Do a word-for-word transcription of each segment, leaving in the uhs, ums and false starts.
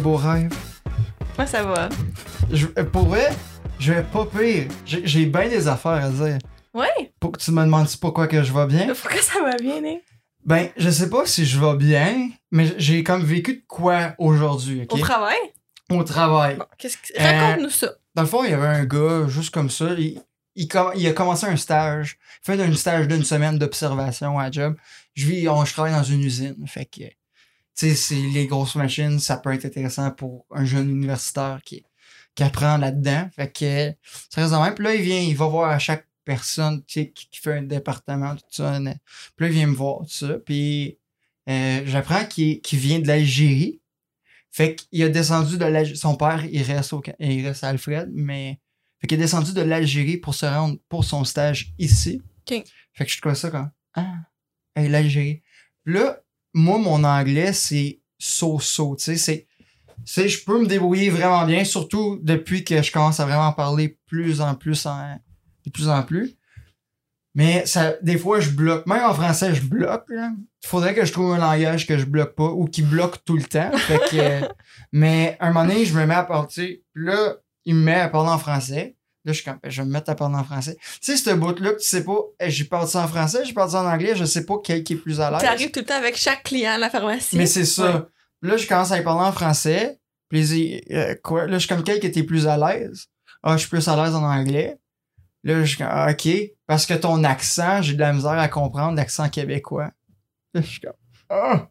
beaux rêves? Moi, ça va. Je, pour vrai, je vais pas pire. J'ai, j'ai bien des affaires à dire. Ouais. Pour que tu me demandes pourquoi que je vais bien? Pourquoi ça va bien, né? Ben, je sais pas si je vais bien, mais j'ai comme vécu de quoi aujourd'hui, ok? Au travail? Au travail. Bon, qu'est-ce que... Euh, Raconte-nous ça. Dans le fond, il y avait un gars, juste comme ça, il, il, com- il a commencé un stage, il fait un stage d'une semaine d'observation à la job. Je vis, on, je travaille dans une usine, fait que, tu sais, c'est les grosses machines, ça peut être intéressant pour un jeune universitaire qui, qui apprend là-dedans. Fait que, ça reste de même. Puis là, il vient, il va voir à chaque personne, tu sais, qui, qui fait un département, tout ça. Puis là, il vient me voir, tout ça. Puis, euh, j'apprends qu'il, qu'il vient de l'Algérie. Fait qu'il a descendu de l'Algérie. Son père, il reste, au, il reste à Alfred, mais. Fait qu'il est descendu de l'Algérie pour se rendre pour son stage ici. OK. Fait que je trouve ça comme. Ah, hey, l'Algérie. Là, moi, mon anglais, c'est so-so. Tu sais, c'est. Tu sais, je peux me débrouiller vraiment bien, surtout depuis que je commence à vraiment parler plus en plus en. De plus en plus. Mais ça, des fois, je bloque. Même en français, je bloque. Il faudrait que je trouve un langage que je bloque pas ou qui bloque tout le temps. Fait que, mais un moment donné, je me mets à parler. Là, il me met à parler en français. Là, je suis comme, je vais me mettre à parler en français. Tu sais, ce bout-là que tu sais pas, j'ai parlé ça en français, j'ai parlé ça en anglais, je sais pas quel qui est plus à l'aise. T'arrives tout le temps avec chaque client à la pharmacie. Mais c'est ça. Ouais. Là, je commence à y parler en français. Puis, euh, quoi? Là, je suis comme, quel qui était plus à l'aise? Ah, je suis plus à l'aise en anglais. Là, je suis comme, ah, OK. Parce que ton accent, j'ai de la misère à comprendre l'accent québécois. Là, je suis comme, ah!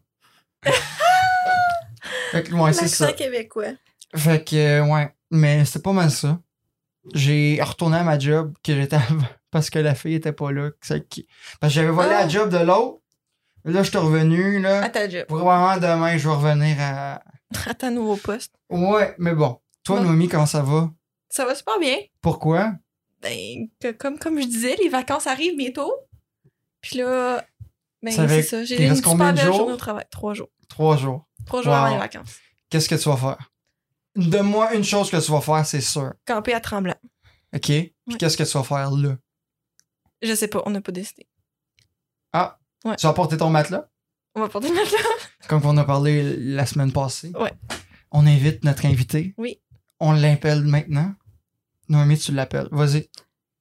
Fait que, ouais, c'est ça. L'accent québécois. Fait que, euh, ouais. Mais c'est pas mal ça. J'ai retourné à ma job que j'étais avant parce que la fille était pas là. Celle qui... Parce que j'avais volé Ah. la job de l'autre. Là, je suis revenu, là. À ta job. Probablement demain, je vais revenir à... À ta nouveau poste. Ouais, mais bon. Toi, Ouais. Noémie, comment ça va? Ça va super bien. Pourquoi? Ben, que- comme, comme je disais, les vacances arrivent bientôt. Puis là, ben, Ça c'est fait- ça. J'ai il une reste super combien de belle jours? journée au travail. Trois jours. Trois jours. Trois jours Wow. avant les vacances. Qu'est-ce que tu vas faire? Donne-moi une chose que tu vas faire, c'est sûr. Camper à Tremblant. OK? Puis Ouais. qu'est-ce que tu vas faire là? Je sais pas, on n'a pas décidé. Ah! Ouais. Tu vas porter ton matelas? On va porter le matelas. Comme on a parlé la semaine passée. Ouais. On invite notre invité. Oui. On l'appelle maintenant. Noémie, tu l'appelles. Vas-y.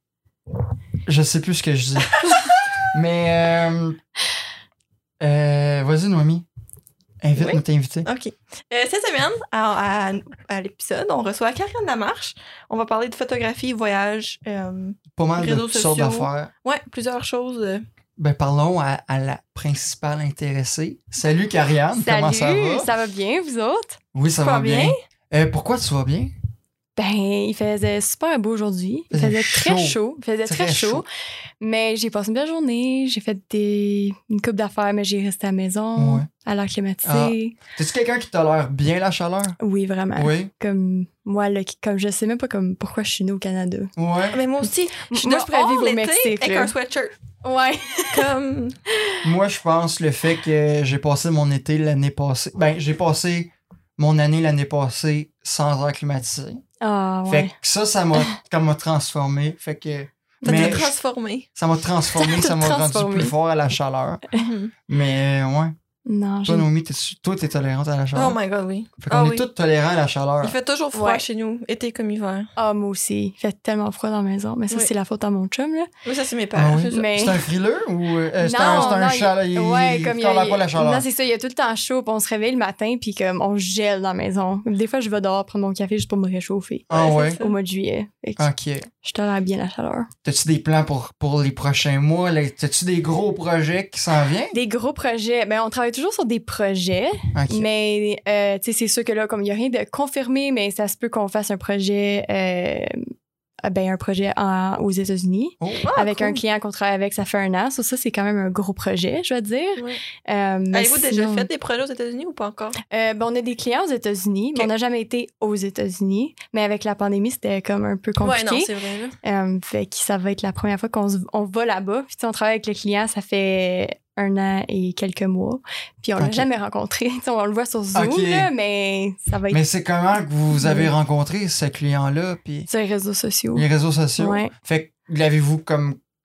Je sais plus ce que je dis. Mais, euh, euh, vas-y, Noémie. Invite Oui. notre invité. OK. Euh, cette semaine, à, à, à l'épisode, on reçoit Karianne Lamarche. On va parler de photographie, voyage, euh, Pas mal de réseaux toutes sortes sociaux. d'affaires. ouais, plusieurs choses. euh. Ben, parlons à, à la principale intéressée. Salut, Karianne. Comment ça va? ça va bien, vous autres? Oui, ça Pas va bien. bien? Euh, pourquoi tu vas bien? Ben, il faisait super beau aujourd'hui. Il Il faisait faisait très chaud. chaud. Il faisait très, Très chaud. chaud. Mais j'ai passé une belle journée. J'ai fait des... une coupe d'affaires, mais j'ai resté à la maison, Ouais. à l'air climatisé. T'es-tu quelqu'un qui tolère bien la chaleur? Oui, vraiment. Oui. Comme moi, là, qui- comme je sais même pas comme pourquoi je suis née au Canada. Ouais. Mais moi aussi, je suis Moi, je pourrais dehors vivre au l'été Mexique, avec là. un sweatshirt. Ouais. Comme... Moi, je pense le fait que j'ai passé mon été l'année passée. Ben, j'ai passé mon année l'année passée sans air climatisé. Ah, Fait ouais. que ça, ça m'a comme m'a transformé. Fait que. Ça mais t'a je- transformé. ça m'a transformé, Ça t'a ça m'a rendu transformé. plus fort à la chaleur. Mais euh, ouais. Non, Toi, j'ai... Naomi, t'es, toi, t'es tolérante à la Oh chaleur. my god, oui. Fait qu'on Ah est oui. tous tolérants à la chaleur. Il fait toujours froid Ouais. chez nous, été comme hiver. Ah, moi aussi. Il fait tellement froid dans la maison. Mais ça, Oui. c'est la faute à mon chum, là. Mais ça, c'est mes Ah parents. oui? c'est ça. Mais... C'est un frileux ou euh, c'est non, un, c'est un non, chaleur? il- Il, ouais, il comme il y tolère a- pas la chaleur. Non, c'est ça, il y a tout le temps chaud, puis on se réveille le matin, puis comme on gèle dans la maison. Des fois, je vais dehors prendre mon café juste pour me réchauffer. Ah Ouais, ouais? c'est ça. Au mois de juillet. Fait que Ok. je tolère bien la chaleur. T'as-tu des plans pour, pour les prochains mois? là? T'as-tu des gros projets qui s'en viennent? Des gros projets. Ben, on travaille toujours sur des projets, Ok. mais euh, tu sais, c'est sûr que là, comme il n'y a rien de confirmé, mais ça se peut qu'on fasse un projet, euh, ben, un projet en- aux États-Unis. Oh. avec cool. un client qu'on travaille avec, ça fait un an. Ça, ça c'est quand même un gros projet, je vais dire. Ouais. Euh, mais Avez-vous déjà sinon- fait des projets aux États-Unis ou pas encore? Euh, ben, on a des clients aux États-Unis, mais Ok. on n'a jamais été aux États-Unis. Mais avec la pandémie, c'était comme un peu Ouais, compliqué. non, c'est vrai. Là. Euh, fait que ça va être la première fois qu'on se- on va là-bas. Puis tu sais, on travaille avec le client, ça fait un an et quelques mois. Puis on l'a Ok. jamais rencontré. Tu sais, on le voit sur Zoom, Ok. là, mais ça va être Mais c'est comment que vous avez Ouais. rencontré ce client-là? Puis sur les réseaux sociaux. les réseaux sociaux? Ouais. Fait que l'avez-vous comme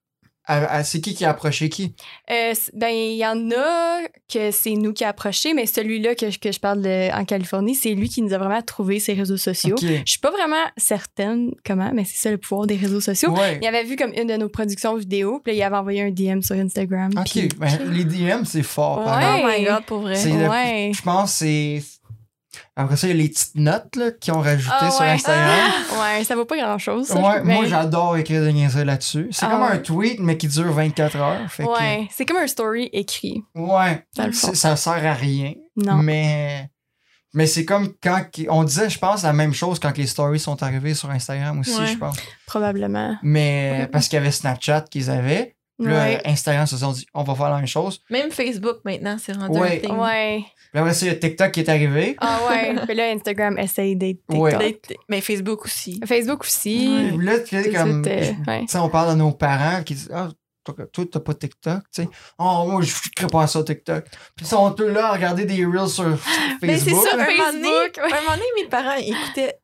À- à- c'est qui qui a approché qui? Euh, c- ben, il y en a que c'est nous qui a approché, mais celui-là que, je- que je parle de, en Californie, c'est lui qui nous a vraiment trouvé ses réseaux sociaux. Ok. Je suis pas vraiment certaine comment, mais c'est ça le pouvoir des réseaux sociaux. Ouais. Il avait vu comme une de nos productions vidéo, puis là, il avait envoyé un D M sur Instagram. Ok. puis- Ben, les D M, c'est fort. par Ouais. Oh exemple. my god, pour vrai. C'est le- Ouais. Je pense que c'est. Après ça, il y a les petites notes là, qui ont rajouté Ah, sur ouais. Instagram. Ouais, ça vaut pas grand-chose. ça, Ouais, je- moi, mais- j'adore écrire des niaiseries là-dessus. C'est Ah, comme un ouais. tweet, mais qui dure vingt-quatre heures. Fait que- Ouais, c'est comme un story écrit. ouais. Dans le fond. C'est- Ça sert à rien. Non. Mais. Mais c'est comme quand. On disait, je pense, la même chose quand les stories sont arrivées sur Instagram aussi, Ouais. je pense. Probablement. Mais Ouais. parce qu'il y avait Snapchat qu'ils avaient. Puis là, Ouais. Instagram se sont dit, on va faire la même chose. Même Facebook, maintenant, c'est rendu Ouais. un thing. Ouais. Puis après ça, il y a TikTok qui est arrivé. Ah ouais. Puis là, Instagram essaye d'être TikTok. Ouais. Des- Mais Facebook aussi. Facebook aussi. Ouais. Puis là, tu sais, Tout de comme. suite, euh, ouais. Tu sais, on parle de nos parents qui disent, ah, toi, toi, t'as pas TikTok, tu sais. Oh, moi, je ne pas ça, TikTok. Puis ils sont tous là à regarder des reels sur Facebook. Mais c'est ça, là. un moment, donné, Facebook, ouais. un moment donné, mes parents écoutaient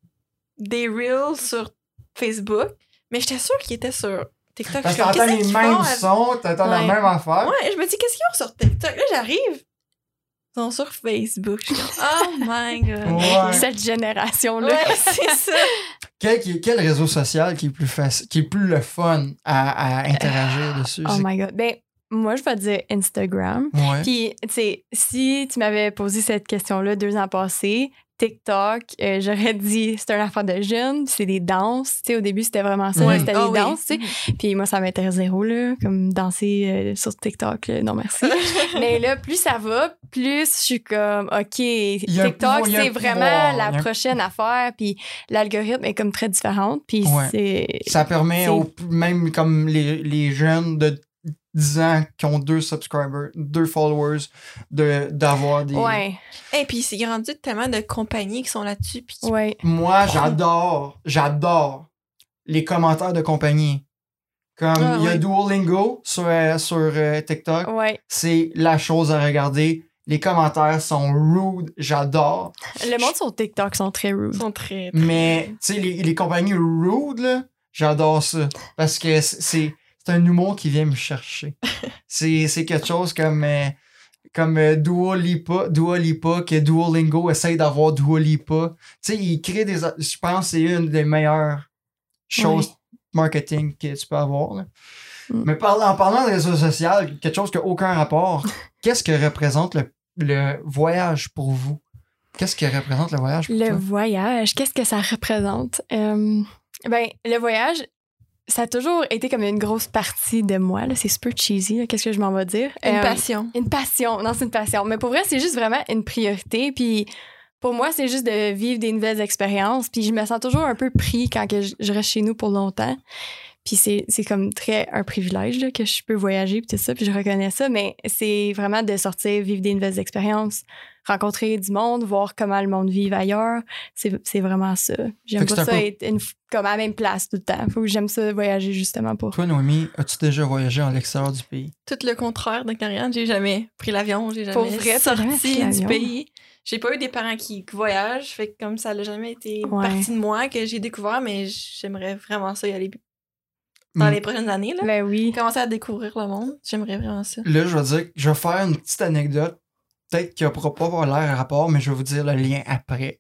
des reels sur Facebook, mais j'étais sûre qu'ils étaient sur TikTok. Parce Je que suis comme, t'entends les qu'est-ce qu'ils mêmes font avec- sons, t'entends la Ouais. même affaire. Ouais, je me dis, qu'est-ce qu'ils ont sur TikTok? Là, j'arrive. Ils sont sur Facebook. Je suis comme, oh my god. Ouais. Cette génération-là. Ouais, c'est ça. Quel, qui- quel réseau social qui est plus facile, qui est plus le fun à, à interagir dessus? Oh C'est- my god. Ben, moi, je vais dire Instagram. Ouais. Puis, tu sais, si tu m'avais posé cette question-là deux ans passés, TikTok, euh, j'aurais dit c'est une affaire de jeunes, c'est des danses. Tu sais, au début, c'était vraiment ça, Ouais. c'était Ah des oui. danses, tu sais. Puis moi, ça m'intéresse zéro, là, comme danser euh, sur TikTok, là, non merci. Mais là, plus ça va, plus je suis comme, OK, y a un TikTok, pouvoir- il y a un c'est pouvoir, vraiment il y a la un- prochaine affaire, puis l'algorithme est comme très différente, puis Ouais. c'est... Ça permet c'est- aux, même comme les, les jeunes de dix ans qui ont deux subscribers, deux followers, de, d'avoir des... Ouais, Et puis, c'est rendu tellement de compagnies qui sont là-dessus. Puis qui- ouais. Moi, j'adore, j'adore les commentaires de compagnie. Comme Ah, il y a oui. Duolingo sur, euh, sur euh, TikTok. Ouais. C'est la chose à regarder. Les commentaires sont rude, j'adore. Le monde sur TikTok sont très rude. Ils sont très. très- Mais, tu sais, les, les compagnies rude, là, j'adore ça. Parce que c'est, c'est c'est un humour qui vient me chercher. c'est, c'est quelque chose comme, euh, comme euh, Dua Lipa, Dua Lipa, que Duolingo essaye d'avoir Dua Lipa. Tu sais, il crée des... Je pense que c'est une des meilleures choses Ouais. marketing que tu peux avoir. Là. Mm. Mais par- en parlant de réseaux sociaux, quelque chose qui n'a aucun rapport, qu'est-ce que représente le, le voyage pour vous? Qu'est-ce que représente le voyage pour Le toi? voyage, qu'est-ce que ça représente? Euh, ben, le voyage, ça a toujours été comme une grosse partie de moi. Là. C'est super cheesy, là. Qu'est-ce que je m'en vais dire? Une Euh, passion. Une passion. Non, c'est une passion. Mais pour vrai, c'est juste vraiment une priorité. Puis pour moi, c'est juste de vivre des nouvelles expériences. Puis je me sens toujours un peu pris quand que je, je reste chez nous pour longtemps. Puis c'est, c'est comme très un privilège là, que je peux voyager puis tout ça, puis je reconnais ça, mais c'est vraiment de sortir, vivre des nouvelles expériences, rencontrer du monde, voir comment le monde vit ailleurs. C'est, c'est vraiment ça. J'aime Fait que pas c'est ça un peu- être une, comme à la même place tout le temps. Faut que j'aime ça voyager justement pour... Toi, Noémie, as-tu déjà voyagé en l'extérieur du pays? Tout le contraire de Karianne. J'ai jamais pris l'avion, j'ai jamais Pour vrai, t'as jamais pris sorti du l'avion? pays. J'ai pas eu des parents qui voyagent, fait que comme ça n'a jamais été une Ouais. partie de moi que j'ai découvert, mais j'aimerais vraiment ça y aller dans Mm. les prochaines années. Là. Ben oui. Commencer à découvrir le monde, j'aimerais vraiment ça. Là, je vais dire, je vais faire une petite anecdote. Peut-être qu'elle pourra pas avoir l'air à rapport, mais je vais vous dire le lien après.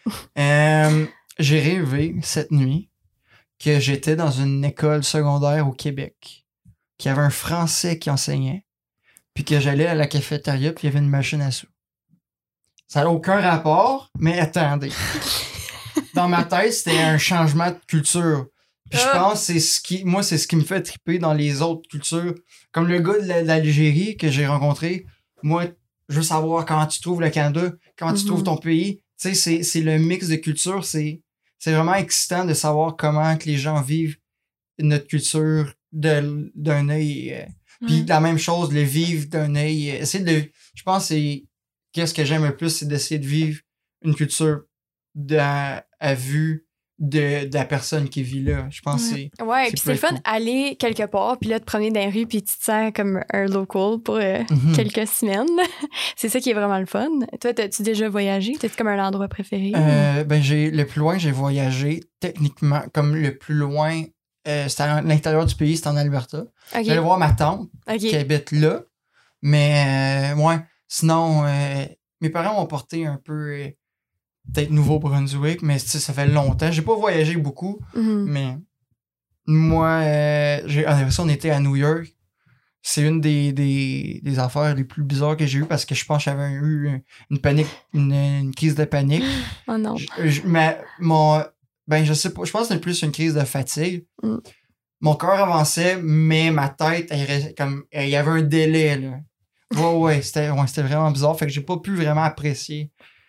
Euh, j'ai rêvé cette nuit que j'étais dans une école secondaire au Québec, qu'il y avait un Français qui enseignait, puis que j'allais à la cafétéria, puis il y avait une machine à sous. Ça n'a aucun rapport, mais attendez. Dans ma tête, c'était un changement de culture. Puis je Ah. pense que c'est ce qui, moi, c'est ce qui me fait triper dans les autres cultures. Comme le gars de la- de l'Algérie que j'ai rencontré, moi, je veux savoir comment tu trouves le Canada, comment tu Mhm. trouves ton pays. Tu sais, c'est, c'est le mix de cultures. C'est, c'est vraiment excitant de savoir comment que les gens vivent notre culture de, d'un œil. euh, Puis Ouais. la même chose, le vivre d'un œil. euh, Essayer de, je pense que c'est, qu'est-ce que j'aime le plus, c'est d'essayer de vivre une culture de, à, à vue de, de la personne qui vit là. Je pense que c'est... Ouais, C'est puis c'est le plus fun cool. aller quelque part, puis là, te promener dans les rues, puis tu te sens comme un local pour euh, Mhm. quelques semaines. C'est ça qui est vraiment le fun. Toi, t'as-tu déjà voyagé? T'as-tu comme un endroit préféré? Euh, ben, j'ai, le plus loin que j'ai voyagé, techniquement, comme le plus loin euh, c'était à l'intérieur du pays, c'était en Alberta. OK. J'allais voir ma tante OK. qui habite là. Mais, euh, ouais, sinon, euh, mes parents m'ont porté un peu, euh, peut-être Nouveau-Brunswick, mais tu sais, ça fait longtemps. J'ai pas voyagé beaucoup, Mhm. mais moi, euh, j'ai, après ça, on était à New York. C'est une des, des, des affaires les plus bizarres que j'ai eues parce que je pense que j'avais eu une panique, une, une crise de panique. Oh non. Je, je- ma- mon, ben, je sais pas, je pense que c'était plus une crise de fatigue. Mm. Mon cœur avançait, mais ma tête, elle restait comme, il y avait un délai, là. Ouais, ouais, c'était, ouais, c'était vraiment bizarre. Fait que j'ai pas pu vraiment apprécier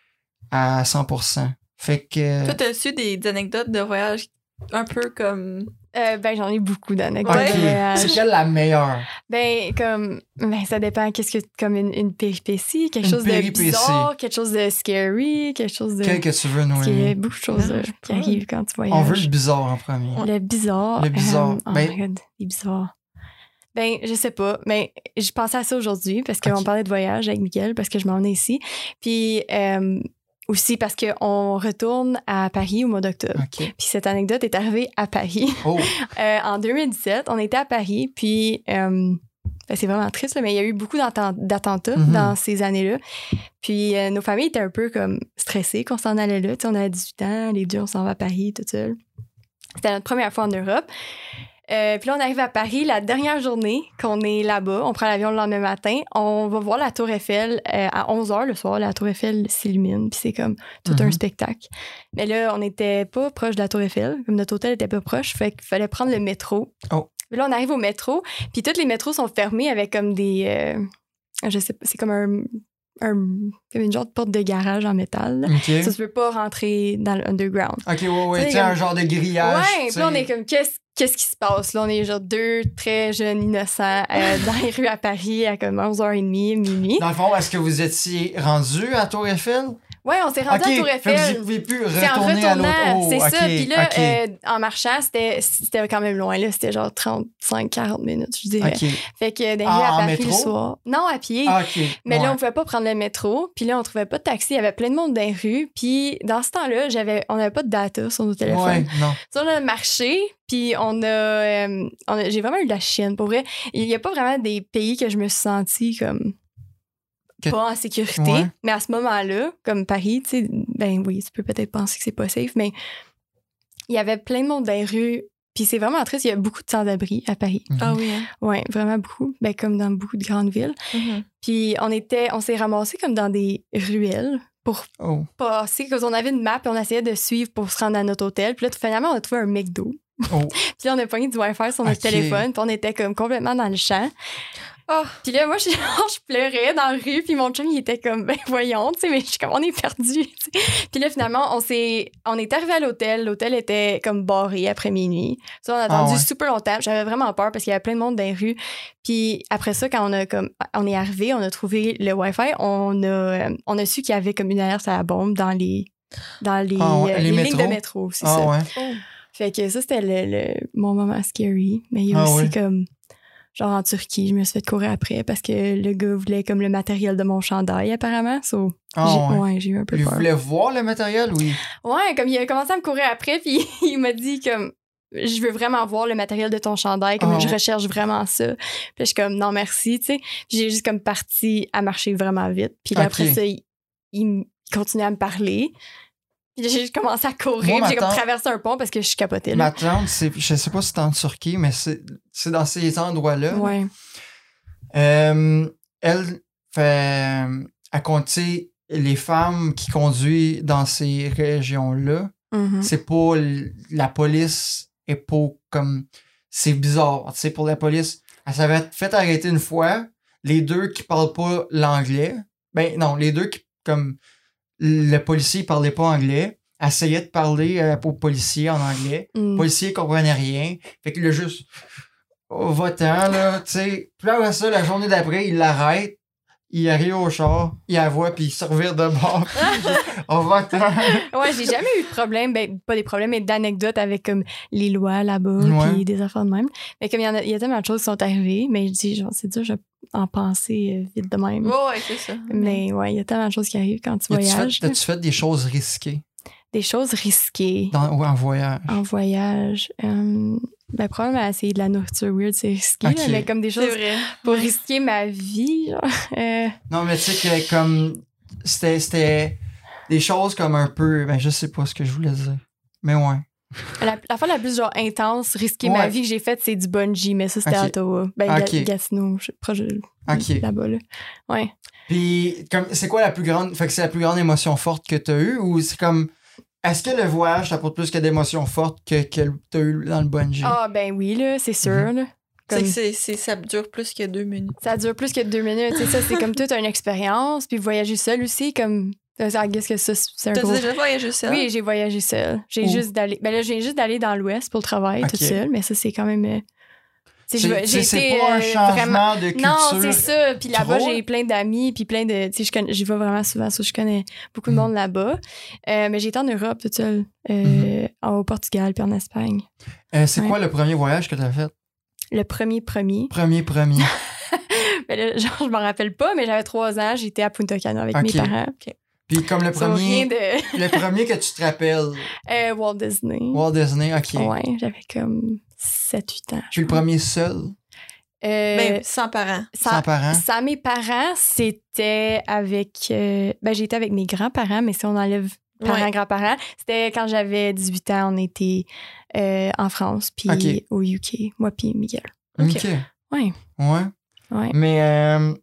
à cent pour cent. Fait que. Toi, t'as su des, des anecdotes de voyage un peu comme. Euh, ben, j'en ai beaucoup d'anecdotes Ouais. de voyage. C'est quelle la meilleure? Ben, comme, ben, ça dépend. Qu'est-ce que, comme une, une péripétie, quelque Une chose péripétie. de bizarre, quelque chose de scary, quelque chose de. Quelle que tu veux, Parce qu'il y a Noémie? beaucoup de choses Non, euh, je qui peux. arrivent quand tu voyages. On veut le bizarre en premier. Le bizarre. Le bizarre. euh, oh Ben- my God, les bizarres. Ben, je sais pas. Mais je pensais à ça aujourd'hui parce qu'on Ok. parlait de voyage avec Miguel parce que je m'en venais ici. Puis euh, aussi parce qu'on retourne à Paris au mois d'octobre. OK. Puis cette anecdote est arrivée à Paris. Oh, Euh, en deux mille dix-sept, on était à Paris, puis euh, ben, c'est vraiment triste, là, mais il y a eu beaucoup d'attent- d'attentats Mhm. dans ces années-là. Puis euh, nos familles étaient un peu comme stressées qu'on s'en allait là. Tu sais, on avait dix-huit ans, les deux, on s'en va à Paris tout seul. C'était notre première fois en Europe. Euh, puis là, on arrive à Paris la dernière journée qu'on est là-bas. On prend l'avion le lendemain matin. On va voir la Tour Eiffel euh, à onze heures le soir. La Tour Eiffel s'illumine, puis c'est comme tout un Mhm. spectacle. Mais là, on n'était pas proche de la Tour Eiffel. Comme notre hôtel n'était pas proche, fait qu'il fallait prendre le métro. Oh. Puis là, on arrive au métro, puis tous les métros sont fermés avec comme des... euh, je sais pas, c'est comme un, un... comme une genre de porte de garage en métal. là. OK. Ça, tu peux pas rentrer dans l'underground. OK, ouais, ouais. Tu sais, Tu sais, un comme- genre de grillage. Ouais, tu puis là, on sais. est comme, qu'est-ce qu'est-ce qui se passe? Là, on est genre deux très jeunes innocents euh, dans les rues à Paris à comme onze heures trente, minuit. Dans le fond, est-ce que vous étiez rendu à Tour Eiffel? Ouais, on s'est rendu OK. à Tour Fait que vous Eiffel. pouvez plus C'est en retourner à l'autre. retournant, Oh, c'est OK, ça. Puis là, OK. euh, en marchant, c'était c'était quand même loin. Là, c'était genre trente-cinq quarante minutes, je dirais. OK. Fait que dans les Ah, rues à en Paris métro? le soir. Non, à pied. Ah, OK. Mais ouais. là, on pouvait pas prendre le métro. Puis là, on trouvait pas de taxi. Il y avait plein de monde dans les rues. Puis dans ce temps-là, j'avais, on n'avait pas de data sur nos téléphones. Ouais, non. So, on a marché, puis on a, euh, on a- j'ai vraiment eu de la chienne, pour vrai. Il y a pas vraiment des pays que je me suis sentie comme Que- pas en sécurité, Ouais. mais à ce moment-là, comme Paris, tu sais, ben oui, tu peux peut-être penser que c'est pas safe, mais il y avait plein de monde dans les rues, puis c'est vraiment triste, il y a beaucoup de sans-abri à Paris. Ah oui, hein? Ouais, vraiment beaucoup, ben comme dans beaucoup de grandes villes. Mhm. Puis on était, on s'est ramassés comme dans des ruelles pour Oh. passer, parce qu'on avait une map et on essayait de suivre pour se rendre à notre hôtel. Puis là, finalement, on a trouvé un McDo. Oh. Puis là, on a pogné du Wi-Fi sur notre Ok. téléphone, puis on était comme complètement dans le champ. Oh. Puis là, moi, je, genre, je pleurais dans la rue, puis mon chum, il était comme, ben voyons, tu sais, mais je suis comme, on est perdu. Puis là, finalement, on s'est, on est arrivé à l'hôtel. L'hôtel était comme barré après minuit. Ça, on a attendu Ah ouais. super longtemps. J'avais vraiment peur parce qu'il y avait plein de monde dans les rues. Puis après ça, quand on a comme, on est arrivé, on a trouvé le Wi-Fi, on a, euh, on a su qu'il y avait comme une alerte à la bombe dans les, dans les, Ah ouais, euh, les les lignes de métros. métro, c'est Ah ça. ouais. Oh. Fait que ça, c'était le, le- mon moment scary. Mais il y a Ah aussi ouais. comme, genre en Turquie, je me suis fait courir après parce que le gars voulait comme le matériel de mon chandail, apparemment. So, Ah j'ai, ouais. ouais, j'ai eu un peu Il peur. voulait voir le matériel, oui. Ouais, comme il a commencé à me courir après, puis il m'a dit comme, je veux vraiment voir le matériel de ton chandail, comme Ah je ouais. recherche vraiment ça. Puis je suis comme, non merci, tu sais. Puis j'ai juste comme parti à marcher vraiment vite. Puis là, Ok. après ça, il, il m- il continuait à me parler. Puis j'ai juste commencé à courir, Moi, puis j'ai ma comme tante- traversé un pont parce que je capotais. Ma Là. tante, c'est, je sais pas si c'est en Turquie, mais c'est, c'est dans ces endroits-là. Ouais. Euh, elle fait à compter les femmes qui conduisent dans ces régions-là. Mhm. C'est pas l- la police est pas comme c'est bizarre, tu sais, pour la police. Elle s'avait fait arrêter une fois, les deux qui parlent pas l'anglais. Ben non, les deux qui comme le policier parlait pas anglais, essayait de parler euh, au policier en anglais. Mm. Le policier comprenait rien. Fait qu'il a juste oh, va-t'en, là, tu sais. Puis là, après ça, la journée d'après, il l'arrête. Il arrive au char, il la voit, puis il se revire de bord. On va-t'en. Ouais, j'ai jamais eu de problème, ben pas des problèmes, mais d'anecdotes avec comme les lois là-bas, Ouais. puis des affaires de même. Mais comme il y, en a, il y a tellement de choses qui sont arrivées, mais je dis, genre, c'est dur, je en penser euh, vite de même. Ouais, ouais, c'est ça. Mais ouais, il y a tellement de choses qui arrivent quand tu As-tu voyages. fait, as-tu fait des choses risquées Des choses risquées dans, ou en voyage? en voyage. Euh, Ben, probablement essayer de la nourriture weird, c'est risqué, Ok. là, mais comme des C'est choses vrai. pour risquer ma vie, genre. Euh, Non, mais tu sais que comme. C'était, c'était des choses comme un peu. Ben, je sais pas ce que je voulais dire. Mais ouais. la, la fois la plus genre intense, risquer Ouais. ma vie que j'ai faite, c'est du bungee, mais ça, c'était Ok. à Ottawa. Ben, Ga- Ok. Gatineau, je- proche de Ok. là-bas, là. Ouais. Puis, comme, c'est quoi la plus grande. Fait que c'est la plus grande émotion forte que t'as eue ou c'est comme. Est-ce que le voyage t'apporte plus que d'émotions fortes que, que t'as eu dans le bungee? Ah, ben oui, là, c'est sûr, là. C'est Comme- que c'est, c'est, ça dure plus que deux minutes. Ça dure plus que deux minutes. C'est ça, c'est comme toute une expérience. Puis voyager seul aussi, comme. I guess que ça, c'est un T'as gros. déjà voyagé seul? Oui, j'ai voyagé seul. J'ai Où? juste d'aller. Ben là, j'ai juste d'aller dans l'Ouest pour le travail, Ok. toute seule, mais ça, c'est quand même. euh, c'est- C'est, je vais- c'est, j'ai c'est été, pas un euh, changement vraiment- de culture. Non, c'est ça. Puis là-bas, trop. j'ai plein d'amis, puis plein de. Tu sais, je connais- j'y vais vraiment souvent, ça, je connais beaucoup de Mhm. monde là-bas. Euh, mais j'ai été en Europe toute seule, euh, Mhm. au Portugal, puis en Espagne. Euh, c'est Ouais. quoi le premier voyage que t'as fait? Le premier, premier. Premier, premier. Ben là, genre, je m'en rappelle pas, mais j'avais trois ans, j'étais à Punta Cana avec Ok. mes parents. Puis comme le Ça vaut rien premier. de. Le premier que tu te rappelles. Euh, Walt Disney. Walt Disney, ok. Ouais, j'avais comme sept huit ans. je Puis le crois. premier seul, Euh, Ben, sans parents. sans, sans parents. sans mes parents, c'était avec. euh, ben, j'ai été avec mes grands-parents, mais si on enlève parents, Ouais. grands-parents, c'était quand j'avais dix-huit ans, on était euh, en France, puis Ok. au U K, moi, puis Miguel. Ok. Ok. Ouais, Ouais. ouais. Mais, euh,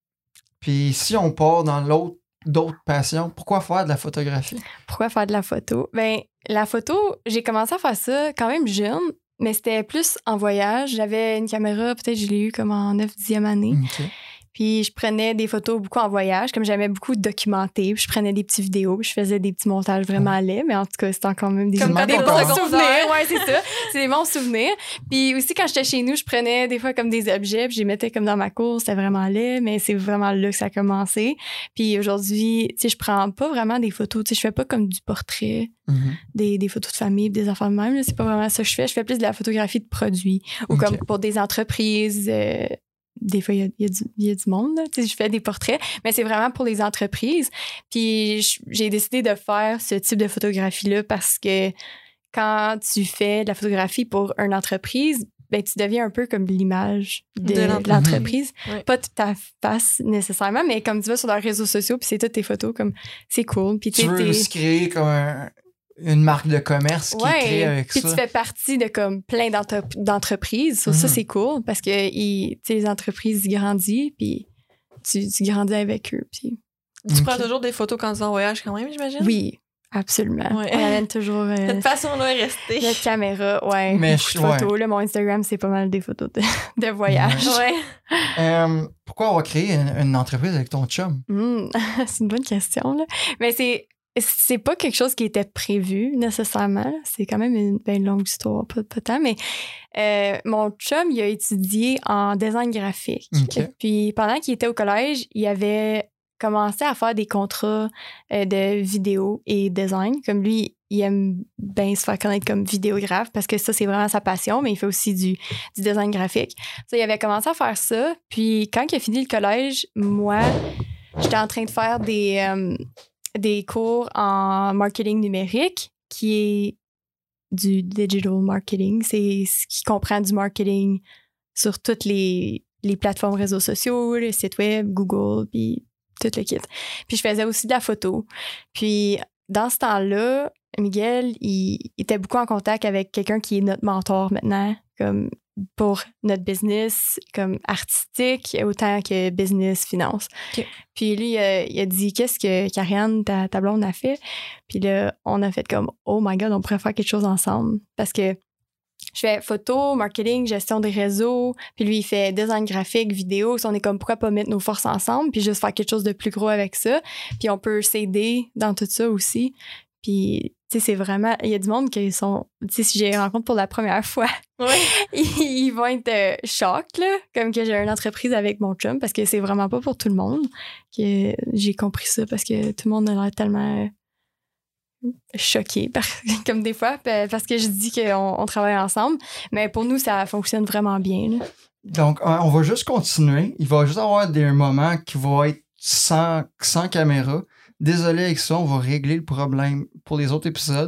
puis si on part dans l'autre, d'autres passions, pourquoi faire de la photographie? Pourquoi faire de la photo? Ben, la photo, j'ai commencé à faire ça quand même jeune, mais c'était plus en voyage. J'avais une caméra, peut-être je l'ai eu comme en neuf dixième année. Ok. Puis je prenais des photos beaucoup en voyage, comme j'aimais beaucoup documenter. Puis je prenais des petits vidéos, puis je faisais des petits montages vraiment laids, mais en tout cas, c'était quand même des, Comme quand des t'es bons au souvenirs. secondaire. Ouais, c'est ça. C'est des bons souvenirs. Puis aussi, quand j'étais chez nous, je prenais des fois comme des objets, puis je les mettais comme dans ma cour. C'était vraiment laid, mais c'est vraiment là que ça a commencé. Puis aujourd'hui, tu sais, je prends pas vraiment des photos. Tu sais, je fais pas comme du portrait, Mhm. des, des photos de famille, des enfants de même. là. C'est pas vraiment ça que je fais. Je fais plus de la photographie de produits ou Ok. comme pour des entreprises. euh, des fois, il y a, il y a du- il y a du monde. Là. Tu sais, je fais des portraits, mais c'est vraiment pour les entreprises. Puis je- j'ai décidé de faire ce type de photographie-là parce que quand tu fais de la photographie pour une entreprise, ben, tu deviens un peu comme l'image de, De l'entreprise. l'entreprise. Ouais. Pas toute ta face nécessairement, mais comme tu vas sur leurs réseaux sociaux, puis c'est toutes tes photos, comme c'est cool. Puis Tu sais, veux t'es- aussi créer comme un- une marque de commerce qui est créée avec puis ça. tu fais partie de comme plein d'entre- d'entreprises. Ça, ça, Mhm. c'est cool parce que ils- tu sais, les entreprises ils grandissent, puis tu, tu grandis avec eux. Puis... Tu Ok. prends toujours des photos quand tu vas en voyage quand même, j'imagine? Oui, absolument. Ouais. On amène toujours euh, Cette façon-là est restée. notre caméra. Ouais, Mais beaucoup je- de photos. Là, mon Instagram, c'est pas mal des photos de, de voyage. Ouais. Euh, pourquoi avoir créé une, une entreprise avec ton chum? Hmm, c'est une bonne question, là. Mais c'est... C'est pas quelque chose qui était prévu nécessairement. C'est quand même une, ben, une longue histoire, pas, pas tant, mais euh, mon chum, il a étudié en design graphique. Ok. Puis pendant qu'il était au collège, il avait commencé à faire des contrats euh, de vidéo et design. Comme lui, il aime bien se faire connaître comme vidéographe parce que ça, c'est vraiment sa passion, mais il fait aussi du, du design graphique. Ça, il avait commencé à faire ça. Puis quand il a fini le collège, moi, j'étais en train de faire des... euh, des cours en marketing numérique qui est du digital marketing. C'est ce qui comprend du marketing sur toutes les, les plateformes réseaux sociaux, les sites web, Google, puis tout le kit. Puis je faisais aussi de la photo. Puis dans ce temps-là, Miguel, il, il était beaucoup en contact avec quelqu'un qui est notre mentor maintenant, comme pour notre business comme artistique autant que business finance. Okay. Puis lui, euh, il a dit « Qu'est-ce que Karianne, ta, ta blonde, a fait? » Puis là, on a fait comme « Oh my God, on pourrait faire quelque chose ensemble. » Parce que je fais photo, marketing, gestion des réseaux, puis lui, il fait design graphique, vidéo. On est comme « Pourquoi pas mettre nos forces ensemble? » Puis juste faire quelque chose de plus gros avec ça. Puis on peut s'aider dans tout ça aussi. Puis, tu sais, c'est vraiment... Il y a du monde qui sont... Tu sais, si je les rencontre pour la première fois, Ouais. ils ils vont être euh, chocs, là, comme que j'ai une entreprise avec mon chum, parce que c'est vraiment pas pour tout le monde que j'ai compris ça, parce que tout le monde a l'air tellement euh, choqué, par, comme des fois, parce que je dis qu'on on travaille ensemble. Mais pour nous, ça fonctionne vraiment bien, là. Donc, on va juste continuer. Il va juste avoir des moments qui vont être sans, sans caméra. Désolé avec ça, on va régler le problème pour les autres épisodes.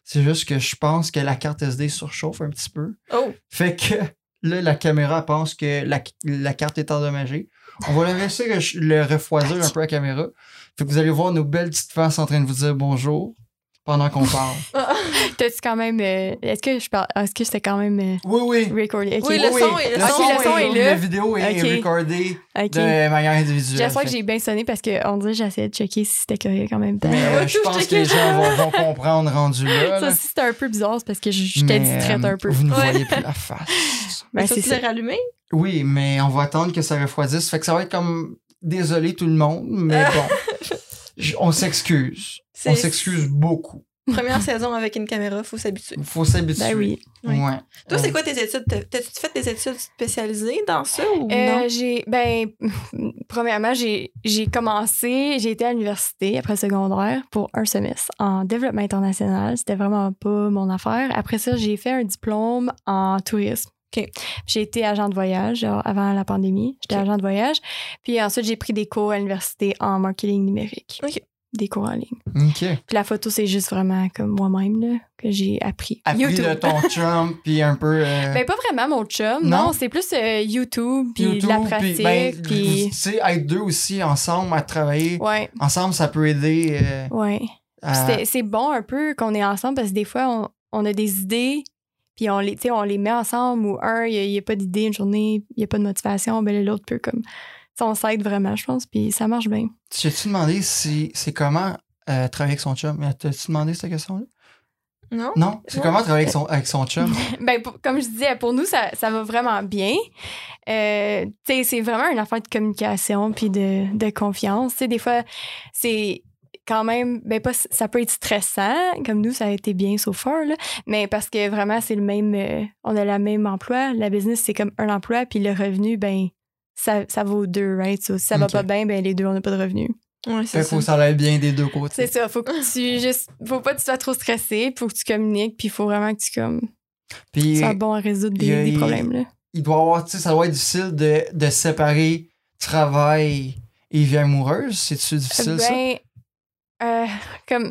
C'est juste que je pense que la carte S D surchauffe un petit peu. Oh! Fait que là, la caméra pense que la, la carte est endommagée. On va le laisser re- le refroidir un peu à la caméra. Fait que vous allez voir nos belles petites faces en train de vous dire bonjour pendant qu'on parle. T'as-tu quand même. euh, est-ce que je parle. Est-ce que c'était quand même euh, Oui, oui. recordé? Ok. Oui, le son est- le Ok, son le son est là. La vidéo est Ok. recordée Ok. de manière individuelle. J'espère que Fait j'ai bien sonné parce qu'on dirait que j'essayais de checker si c'était correct en même temps. Mais euh, Ouais, je tout, pense je que les gens vont, vont comprendre rendu là. Ça là. aussi, c'était un peu bizarre, c'est parce que j'étais Mais, distraite euh, un peu. Vous ne Ouais. voyez plus la face. Ben, ça, c'est tu ça. l'as rallumé? Oui, mais on va attendre que ça refroidisse. Fait que ça va être comme désolé tout le monde, mais bon. j- On s'excuse. C'est- On s'excuse beaucoup. Première saison avec une caméra, faut s'habituer. Il faut s'habituer. Ben oui. Oui. Ouais. Toi, c'est Euh, quoi tes études? T'as- T'as-tu fait des études spécialisées dans ça ou Euh, non? j'ai ben premièrement j'ai j'ai commencé j'ai été à l'université après le secondaire pour un semestre en développement international, c'était vraiment pas mon affaire. Après ça j'ai fait un diplôme en tourisme. OK. J'ai été agent de voyage genre, avant la pandémie, j'étais OK. agent de voyage, puis ensuite j'ai pris des cours à l'université en marketing numérique. OK. Des cours en ligne. OK. Puis la photo c'est juste vraiment comme moi-même là que j'ai appris. Appris YouTube. de ton chum, puis un peu... euh, Ben, pas vraiment mon chum, Non? non, c'est plus euh, YouTube, puis YouTube, de la puis, pratique, ben, puis... Tu sais, être deux aussi ensemble à travailler. Ouais, Ensemble, ça peut aider euh, ouais. à... Puis c'est- c'est bon un peu qu'on est ensemble parce que des fois, on, on a des idées, puis on les, tu sais, on les met ensemble, ou un, il n'y a, a pas d'idée une journée, il n'y a pas de motivation, ben l'autre peut comme... Ça, on s'aide vraiment, je pense, puis ça marche bien. T'as-tu demandé si c'est comment euh, travailler avec son chum? Mais T'as-tu demandé cette question-là? Non? Non? C'est Non. comment travailler avec son, avec son chum? Ben, pour- comme je disais, pour nous, ça, ça va vraiment bien. Euh, tu sais, c'est vraiment une affaire de communication puis de, de confiance. Tu sais, des fois, c'est quand même, ben pas, ça peut être stressant, comme nous, ça a été bien so far, là, mais parce que vraiment, c'est le même, euh, on a le même emploi. La business, c'est comme un emploi, puis le revenu, ben, ça, ça vaut deux, right? So, si ça va Ok. pas bien, ben, les deux, on n'a pas de revenu. Ouais, Fait c'est qu'il ça. faut que ça aille bien des deux côtés. C'est ça, faut que tu juste, faut pas que tu sois trop stressé, faut que tu communiques, puis il faut vraiment que tu, comme, Puis sois bon à résoudre il y a- des, des il- problèmes, là. il doit avoir, tu sais, ça doit être difficile de, de séparer travail et vie amoureuse. C'est-tu difficile, ça? Ben, euh, comme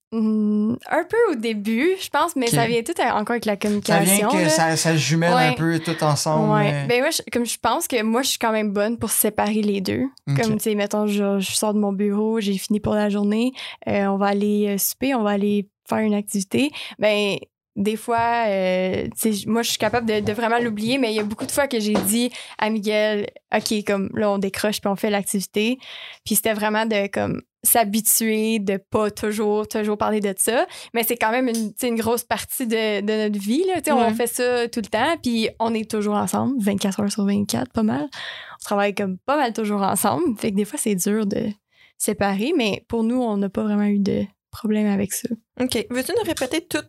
mm, un peu au début, je pense, mais Ok. ça vient tout à- encore avec la Ça communication. vient que là. ça, ça jumelle un Ouais. peu tout ensemble. Ouais. euh, Ben moi, je- comme je pense que moi, je suis quand même bonne pour séparer les deux. ok. Comme, tu sais, mettons, je, je sors de mon bureau, j'ai fini pour la journée, euh, on va aller euh, souper, on va aller faire une activité. Ben, des fois, euh, tu sais, moi, je suis capable de, de vraiment l'oublier, mais il y a beaucoup de fois que j'ai dit à Miguel, OK, comme là, on décroche puis on fait l'activité. Puis c'était vraiment de, comme, s'habituer de pas toujours, toujours parler de ça. Mais c'est quand même une, tu sais, une grosse partie de, de notre vie, là. Tu sais, Ouais. on fait ça tout le temps, puis on est toujours ensemble, vingt-quatre heures sur vingt-quatre, pas mal. On travaille comme pas mal toujours ensemble. Fait que des fois, c'est dur de séparer, mais pour nous, on n'a pas vraiment eu de problème avec ça. OK. Veux-tu nous répéter tout,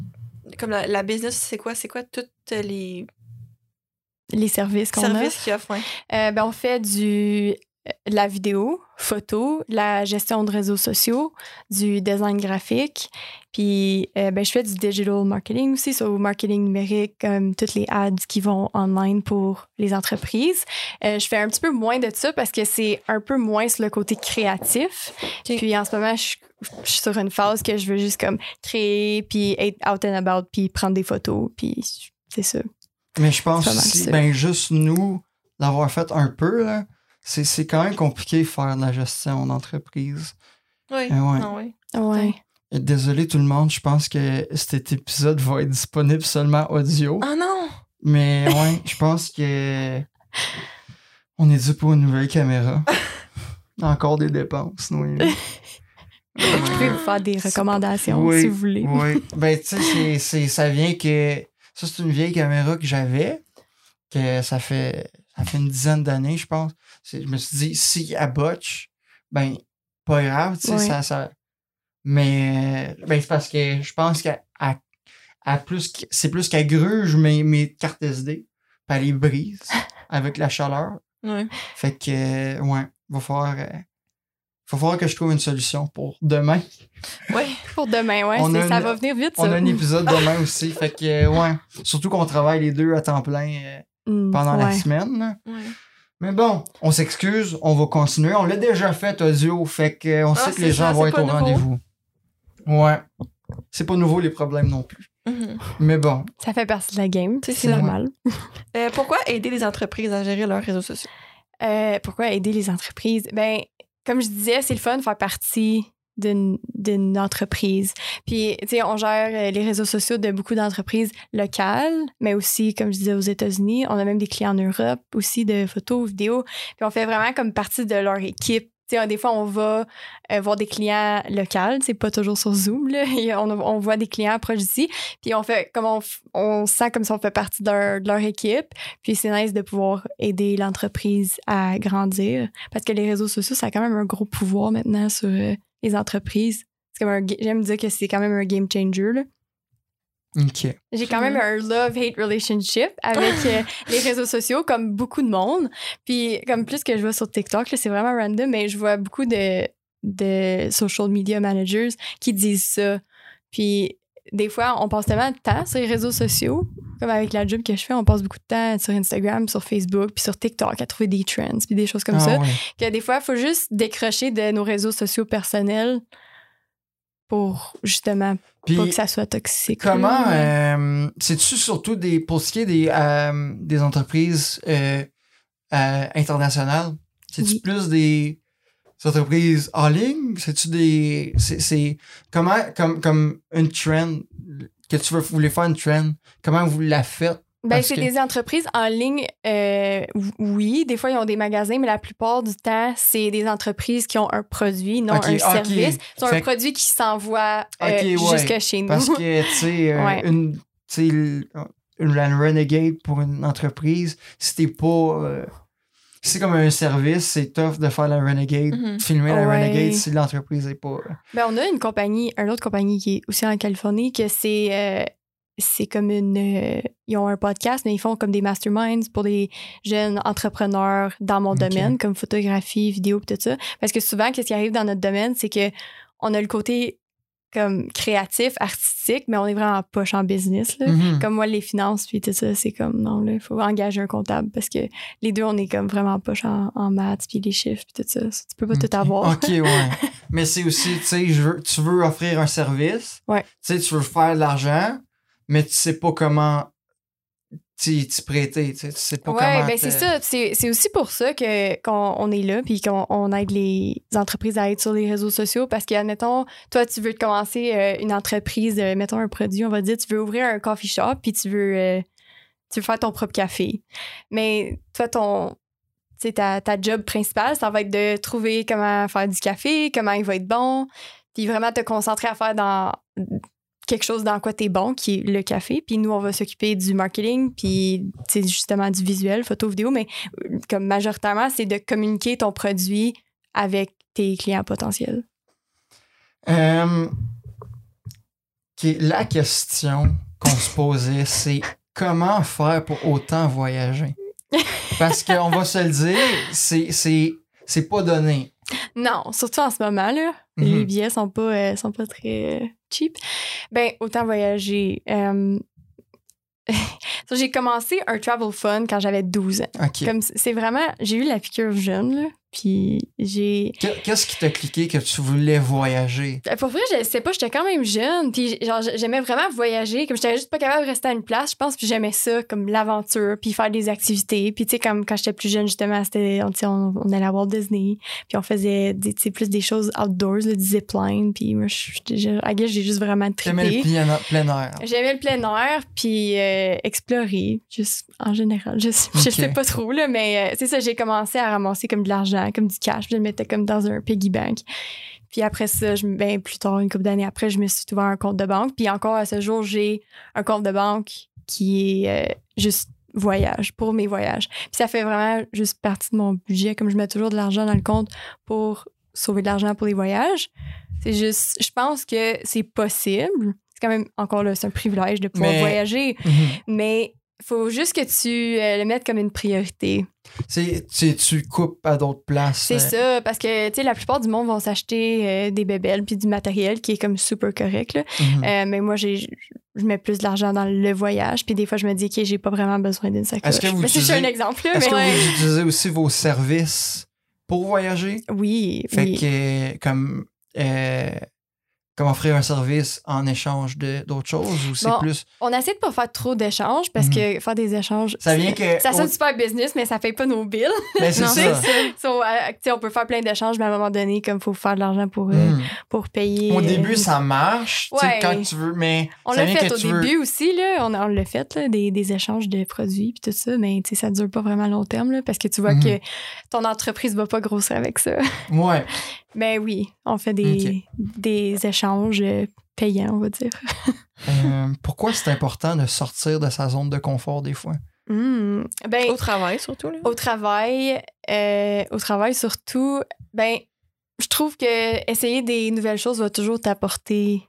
comme la, la business, c'est quoi? C'est quoi toutes les Les services qu'on a. services qu'ils offrent? Ouais. Euh, ben, on fait du de la vidéo, photo, la gestion de réseaux sociaux, du design graphique, puis euh, ben, je fais du digital marketing aussi, sur le marketing numérique, comme toutes les ads qui vont online pour les entreprises. Euh, je fais un petit peu moins de ça parce que c'est un peu moins sur le côté créatif. Ok. Puis en ce moment, je, je suis sur une phase que je veux juste comme créer, puis être out and about, puis prendre des photos, puis c'est ça. Mais je pense C'est pas mal aussi, ça. ben juste nous, l'avoir fait un peu, là, c'est, c'est quand même compliqué de faire de la gestion d'entreprise. Oui. Euh, ouais. Ah, oui. Ouais. Et désolé tout le monde, je pense que cet épisode va être disponible seulement audio. Ah non! Mais ouais, je pense que on est dû pour une nouvelle caméra. Encore des dépenses, Noémie. Je peux vous faire des recommandations Oui, si vous voulez. Oui. Ben, tu sais, c'est, c'est, ça vient que. Ça, c'est une vieille caméra que j'avais, que ça fait, ça fait une dizaine d'années, je pense. C'est- je me suis dit, si elle botche, ben, pas grave, tu sais, Ouais. ça, ça. Mais, ben, c'est parce que je pense qu'elle, elle- elle plus, qu'- c'est plus qu'elle gruge mes, mes cartes S D, puis elle les brise avec la chaleur. Ouais. Fait que, euh, ouais, va falloir, euh, va falloir que je trouve une solution pour demain. Ouais. Pour demain, ouais. On c'est- a ça une- va venir vite, ça. On a un épisode demain aussi, fait que, euh, ouais. Surtout qu'on travaille les deux à temps plein euh, Mm, pendant la ouais. semaine. là. Ouais. Mais bon, on s'excuse, on va continuer. On l'a déjà fait audio, fait que, euh, on Ah, sait que c'est les gens ça, vont c'est être pas au nouveau. rendez-vous. Ouais. c'est pas nouveau les problèmes non plus. Mhm. Mais bon. Ça fait partie de la game, C'est c'est ça. normal. Euh, pourquoi aider les entreprises à gérer leurs réseaux sociaux? Euh, pourquoi aider les entreprises? Ben, comme je disais, c'est le fun de faire partie d'une, d'une entreprise. Puis, tu sais, on gère euh, les réseaux sociaux de beaucoup d'entreprises locales, mais aussi, comme je disais, aux États-Unis. On a même des clients en Europe aussi de photos, vidéos. Puis, on fait vraiment comme partie de leur équipe. Tu sais, des fois, on va euh, voir des clients locaux. C'est pas toujours sur Zoom, là. Et on, on voit des clients proches d'ici. Puis, on fait comme on, on sent comme si on fait partie de leur, de leur équipe. Puis, c'est nice de pouvoir aider l'entreprise à grandir. Parce que les réseaux sociaux, ça a quand même un gros pouvoir maintenant sur euh, les entreprises. C'est comme un, j'aime dire que c'est quand même un game changer, là. OK. J'ai quand même un love-hate relationship avec euh, les réseaux sociaux, comme beaucoup de monde. Puis, comme plus que je vois sur TikTok, là, c'est vraiment random, mais je vois beaucoup de, de social media managers qui disent ça. Puis, des fois, on passe tellement de temps sur les réseaux sociaux, comme avec la job que je fais, on passe beaucoup de temps sur Instagram, sur Facebook, puis sur TikTok à trouver des trends, puis des choses comme Ah, ça. ouais. Que des fois, il faut juste décrocher de nos réseaux sociaux personnels pour justement Puis, pas que ça soit toxique. comment, là. euh, c'est-tu surtout des, pour ce qui est des, euh, des entreprises euh, euh, internationales, c'est-tu Oui. plus des entreprises en ligne? C'est-tu des, c'est, c'est, comment, comme, comme une trend, que tu veux, vous voulez faire une trend, comment vous la faites? Ben, Parce c'est que- des entreprises en ligne, euh, oui. Des fois, ils ont des magasins, mais la plupart du temps, c'est des entreprises qui ont un produit, non Ok, un ok. service. C'est un Fait- produit qui s'envoie euh, Ok, ouais. jusque chez nous. Parce que, tu sais, euh, Ouais. une, tu sais, l- une renegade pour une entreprise, si t'es pas. euh, si c'est comme un service, c'est tough de faire la renegade. Mhm. Filmer la Ouais. renegade si l'entreprise est pas. euh, Ben, on a une compagnie, une autre compagnie qui est aussi en Californie, que c'est, euh, c'est comme une. euh, ils ont un podcast, mais ils font comme des masterminds pour des jeunes entrepreneurs dans mon Ok. domaine, comme photographie, vidéo, pis tout ça. Parce que souvent, qu'est-ce qui arrive dans notre domaine, c'est que on a le côté comme créatif, artistique, mais on est vraiment poche en business, là. mhm. Comme moi, les finances, puis tout ça, c'est comme, non, là, il faut engager un comptable parce que les deux, on est comme vraiment poche en, en maths, puis les chiffres, puis tout ça. Tu peux pas Ok. tout avoir. Ok, ouais. Mais c'est aussi, tu sais, je veux- tu veux offrir un service. Ouais. Tu sais, tu veux faire de l'argent, mais tu sais pas comment t'y t'y prêter. Tu sais, tu sais pas Ouais, comment. ben te- c'est ça. C'est, c'est aussi pour ça que qu'on on est là, puis qu'on on aide les entreprises à être sur les réseaux sociaux, parce que, admettons, toi, tu veux te commencer euh, une entreprise, euh, mettons un produit, on va dire, tu veux ouvrir un coffee shop, puis tu veux, euh, tu veux faire ton propre café. Mais toi, ton... Tu sais, ta, ta job principale, ça va être de trouver comment faire du café, comment il va être bon, puis vraiment te concentrer à faire dans quelque chose dans quoi t'es bon, qui est le café. Puis nous, on va s'occuper du marketing, puis tu sais, justement du visuel, photo, vidéo, mais euh, comme majoritairement, c'est de communiquer ton produit avec tes clients potentiels. Euh, ok, la question qu'on se posait, c'est comment faire pour autant voyager? Parce qu'on va se le dire, c'est, c'est, c'est pas donné. Non, surtout en ce moment, là. Mhm. Les billets sont pas, euh, sont pas très euh, cheap. Ben, autant voyager. Euh... so, j'ai commencé un travel fund quand j'avais douze ans. OK. Comme c- c'est vraiment... J'ai eu la piqûre jeune, là. Puis j'ai... Que- Qu'est-ce qui t'a cliqué que tu voulais voyager? Euh, Pour vrai, je sais pas, j'étais quand même jeune. Puis genre, j'aimais vraiment voyager. Comme j'étais juste pas capable de rester à une place, je pense. Puis j'aimais ça, comme l'aventure, puis faire des activités. Puis tu sais, comme quand j'étais plus jeune, justement, c'était, on, tu sais, on, on allait à Walt Disney. Puis on faisait des, tu sais, plus des choses outdoors, là, du zipline. Puis moi, je, je, je- I guess, j'ai juste vraiment T'aimais le trippé. plein, plein air. J'aimais le plein air, puis euh, explorer, juste en général. Je, je Ok. sais pas trop, là, mais euh, c'est ça, j'ai commencé à ramasser comme de l'argent, comme du cash, puis je le mettais comme dans un piggy bank. Puis après ça, je, ben, plus tard, une couple d'années après, je me suis ouvert un compte de banque. Puis encore à ce jour, j'ai un compte de banque qui est euh, juste voyage, pour mes voyages. Puis ça fait vraiment juste partie de mon budget, comme je mets toujours de l'argent dans le compte pour sauver de l'argent pour les voyages. C'est juste, je pense que c'est possible. C'est quand même, encore là, c'est un privilège de pouvoir Mais- voyager. Mhm. Mais il faut juste que tu euh, le mettes comme une priorité. C'est, tu, tu coupes à d'autres places. C'est euh, ça, parce que, tu sais, la plupart du monde vont s'acheter euh, des bébelles puis du matériel qui est comme super correct, là. mhm. Euh, mais moi, j'ai, je mets plus de l'argent dans le voyage, puis des fois, je me dis, OK, j'ai pas vraiment besoin d'une sacoche. Est-ce que vous mais c'est juste un utilisez- exemple, là, Est-ce mais que vous utilisez aussi vos services pour voyager? oui, Fait oui. que, comme, euh, comme offrir un service en échange de, d'autres choses ou c'est Bon, plus... On essaie de pas faire trop d'échanges parce Mhm. que faire des échanges, Ça vient que... ça sonne au- super business, mais ça paye pas nos bills. Ben, c'est Non, ça. So, euh, tu sais, on peut faire plein d'échanges, mais à un moment donné, comme il faut faire de l'argent pour, euh, Mm. pour payer. Au euh, début, ça marche, tu sais, Ouais. quand tu veux, mais On ça l'a vient fait que au tu veux- début aussi, là. On, on l'a fait, là, des, des échanges de produits puis tout ça, mais tu sais, ça dure pas vraiment long terme, là, parce que tu vois Mhm. que ton entreprise va pas grossir avec ça. Ouais. Mais oui, on fait des, des échanges euh, payants, on va dire. Euh, pourquoi c'est important de sortir de sa zone de confort des fois? Hmm. Ben, Au travail, surtout. Là. au travail, euh, au travail surtout, ben, je trouve que essayer des nouvelles choses va toujours t'apporter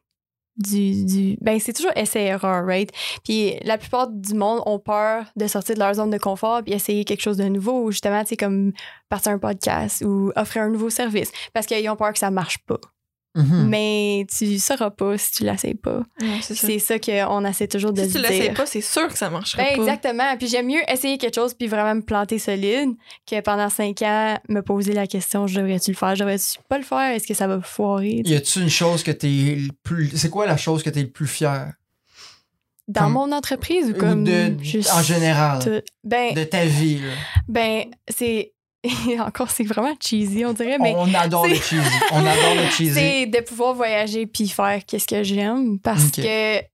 du, du ben c'est toujours essai-erreur, right? Puis la plupart du monde ont peur de sortir de leur zone de confort puis essayer quelque chose de nouveau, ou justement, tu sais, comme partir un podcast ou offrir un nouveau service, parce qu'ils ont peur que ça marche pas. Mhm. Mais tu sauras pas si tu l'essayes pas. Ouais, c'est ça. C'est ça qu'on essaie toujours de Si se tu dire. l'essayes pas, c'est sûr que ça marchera Ben, pas. exactement. Puis j'aime mieux essayer quelque chose puis vraiment me planter solide que pendant cinq ans me poser la question, je devrais-tu le faire, je devrais-tu pas le faire, est-ce que ça va foirer? Y a-tu une chose que t'es le plus... C'est quoi la chose que t'es le plus fier? Dans comme- mon entreprise ou Ou comme de... juste En général. tout? Ben, De ta vie, là. ben c'est... Encore, c'est vraiment cheesy, on dirait, mais On adore le c'est- cheesy. On adore le cheesy. c'est de pouvoir voyager puis faire qu'est-ce que j'aime, parce Ok. que euh,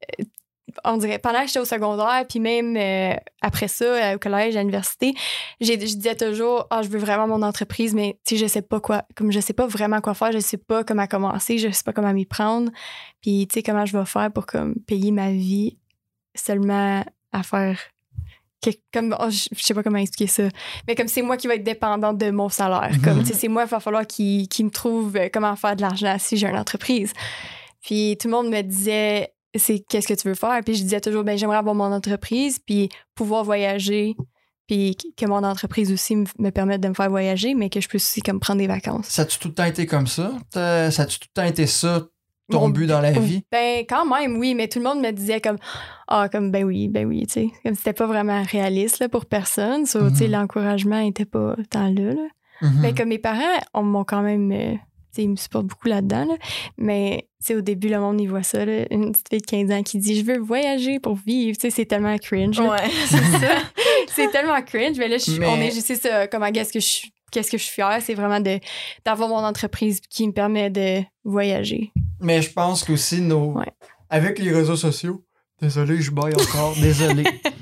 on dirait pendant que j'étais au secondaire puis même euh, après ça euh, au collège à l'université, j'ai je disais toujours ah je veux vraiment mon entreprise, mais tu sais je sais pas quoi, comme je sais pas vraiment quoi faire, je sais pas comment commencer, je sais pas comment m'y prendre, puis tu sais comment je vais faire pour comme payer ma vie seulement à faire que- comme oh, je je sais pas comment expliquer ça, mais comme c'est moi qui vais être dépendante de mon salaire, Mhm. comme tu sais c'est moi il va falloir qu'il qu'il me trouve euh, comment faire de l'argent si j'ai une entreprise. Puis tout le monde me disait c'est qu'est-ce que tu veux faire, puis je disais toujours ben j'aimerais avoir mon entreprise puis pouvoir voyager, puis que mon entreprise aussi me me permette de me faire voyager, mais que je puisse aussi comme prendre des vacances. Ça a-tu tout le temps été comme ça? T'as- Ça a-tu tout le temps été ça, ton Mon but dans la vie? Ben quand même oui, mais tout le monde me disait comme ah comme ben oui, ben oui, tu sais, comme c'était pas vraiment réaliste là, pour personne, so, tu sais Mhm. l'encouragement était pas tant là, là. Mhm. Ben, comme mes parents, on m'ont quand même. euh, tu sais, ils me supportent beaucoup là-dedans. Là. Mais tu sais, au début, le monde, il voit ça. Là, une petite fille de quinze ans qui dit je veux voyager pour vivre. Tu sais, c'est tellement cringe. là. Ouais. C'est ça. C'est tellement cringe. Mais là, je suis- Mais- on est juste, c'est ça. Comment qu'est-ce que je suis. Qu'est-ce que je suis fière, c'est vraiment de, d'avoir mon entreprise qui me permet de voyager. Mais je pense qu'aussi, nos... Ouais. avec les réseaux sociaux, désolé, je baille encore, désolé.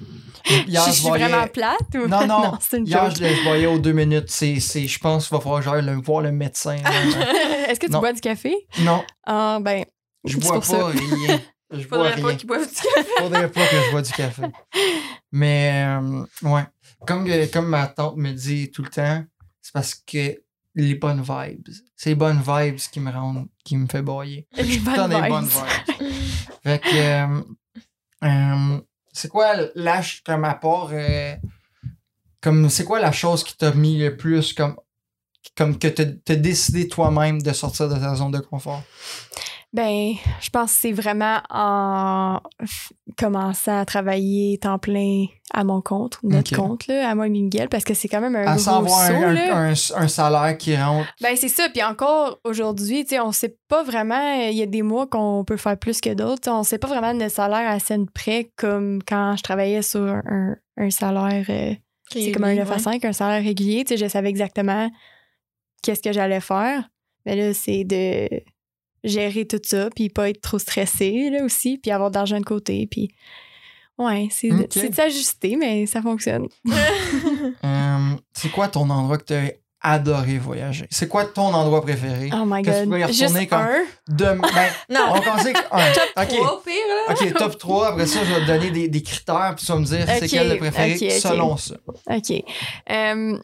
Hier, je je suis voyais- vraiment plate ou. Non, non. c'est une Hier, joke. je le voyais aux deux minutes. C'est, c'est, je pense qu'il va falloir que j'aille le- voir le médecin. là. Est-ce que tu Non. bois du café? Non, Ah, ben. je c'est bois pour ça. pas rien. Je bois Faudrait rien. pas qu'ils boivent du café. Faudrait pas que je bois du café. Mais, euh, ouais. Comme, que- comme ma tante me dit tout le temps, c'est parce que les bonnes vibes. C'est les bonnes vibes qui me rendent, qui me fait bailler. Les Tout le temps bonnes des bonnes vibes. vibes. Fait que, euh, euh, c'est quoi l'âge comme apport, euh, comme, c'est quoi la chose qui t'a mis le plus comme, comme que t'as t'as décidé toi-même de sortir de ta zone de confort? Ben, je pense que c'est vraiment en f- commençant à travailler temps plein à mon compte, ou notre Ok. compte, là, à moi et Miguel, parce que c'est quand même un À gros savoir saut, un, là. un, un, un salaire qui rentre. Ben, c'est ça. Puis encore aujourd'hui, tu sais, on sait pas vraiment. Il y a des mois qu'on peut faire plus que d'autres. Tu sais, on sait pas vraiment notre salaire à scène près, comme quand je travaillais sur un, un salaire, euh, c'est comme un neuf à cinq, un salaire régulier. Tu sais, je savais exactement qu'est-ce que j'allais faire. Mais là, c'est de gérer tout ça, puis pas être trop stressé, là, aussi, puis avoir de l'argent de côté, puis... Ouais, c'est de, Ok. c'est de s'ajuster, mais ça fonctionne. Euh, c'est quoi ton endroit que t'as adoré voyager? C'est quoi ton endroit préféré? Oh my Qu'est-ce que tu God. peux y retourner Juste comme- un. De, ben, Non. on commence avec un. Top Ok. trois, au pire, là. OK, top trois. Après ça, je vais te donner des, des critères, puis tu vas me dire c'est Ok, quel le préféré ok, ok. selon ça. OK. Euh,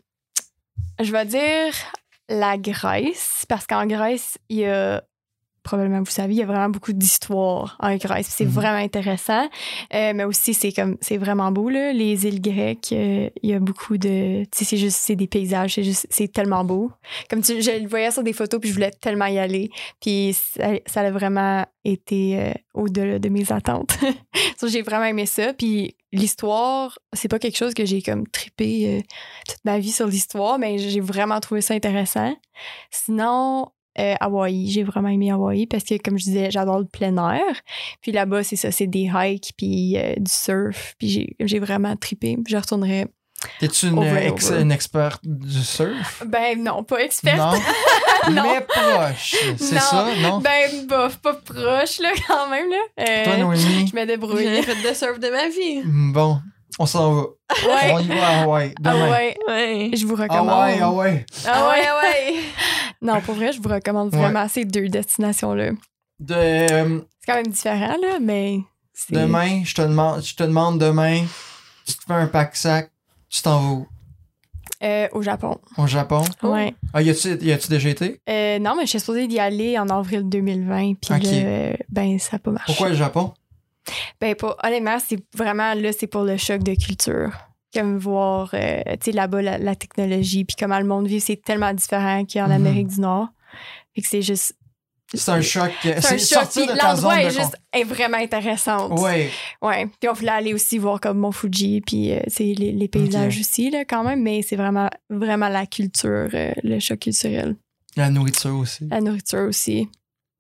je vais dire la Grèce, parce qu'en Grèce, il y a, probablement vous savez, il y a vraiment beaucoup d'histoires en Grèce. puis C'est Mhm. vraiment intéressant. Euh, mais aussi, c'est comme c'est vraiment beau, là. Les îles grecques, euh, il y a beaucoup de... Tu sais, c'est juste, c'est des paysages, c'est juste, c'est tellement beau. Comme tu, je le voyais sur des photos, puis je voulais tellement y aller. Puis ça, ça a vraiment été euh, au-delà de mes attentes. So, j'ai vraiment aimé ça. Puis l'histoire, c'est pas quelque chose que j'ai comme trippé euh, toute ma vie sur l'histoire, mais j'ai vraiment trouvé ça intéressant. Sinon, euh, Hawaï. J'ai vraiment aimé Hawaï parce que, comme je disais, j'adore le plein air. Puis là-bas, c'est ça, c'est des hikes puis euh, du surf. Puis j'ai, j'ai vraiment trippé. Puis je retournerais. T'es-tu une, Over and ex- over. une experte du surf? Ben non, pas experte. Non. Non. Mais proche. C'est Non. ça, non? Ben bof, pas proche, là, quand même, là. Euh, Toi, Noémie? je me J'ai débrouille. jamais fait de surf de ma vie. Bon, on s'en va. Ouais. On y va à Hawaï. Ah Demain. ouais, Ouais. je vous Ah recommande. ouais, ah ouais. Ah ouais. ouais. Non, pour vrai, je vous recommande Ouais. vraiment ces deux destinations-là. De, euh, C'est quand même différent, là, mais c'est... demain, je te demande, je te demande demain, tu te fais un pack-sac, tu t'en vas où? Euh, au Japon. Au Japon? Oh. Ouais. Ah, y a-tu, y a-tu déjà été? Euh, non, mais je suis supposée d'y aller en avril deux mille vingt, puis Ok. là, euh, ben, ça n'a pas marché. Pourquoi le Japon? Ben, pas, honnêtement, c'est vraiment, là, c'est pour le choc de culture. Comme voir, euh, tu sais, là-bas, la, la technologie, puis comment le monde vit, c'est tellement différent qu'en Mhm. Amérique du Nord. Fait que c'est juste... C'est un choc. C'est un choc, sortir puis de ta l'endroit zone est de juste est vraiment intéressante. con- Ouais. Ouais. Puis on voulait aller aussi voir comme Mont Fuji, puis euh, c'est les, les paysages Ok. aussi, là, quand même, mais c'est vraiment, vraiment la culture, euh, le choc culturel. La nourriture aussi. La nourriture aussi.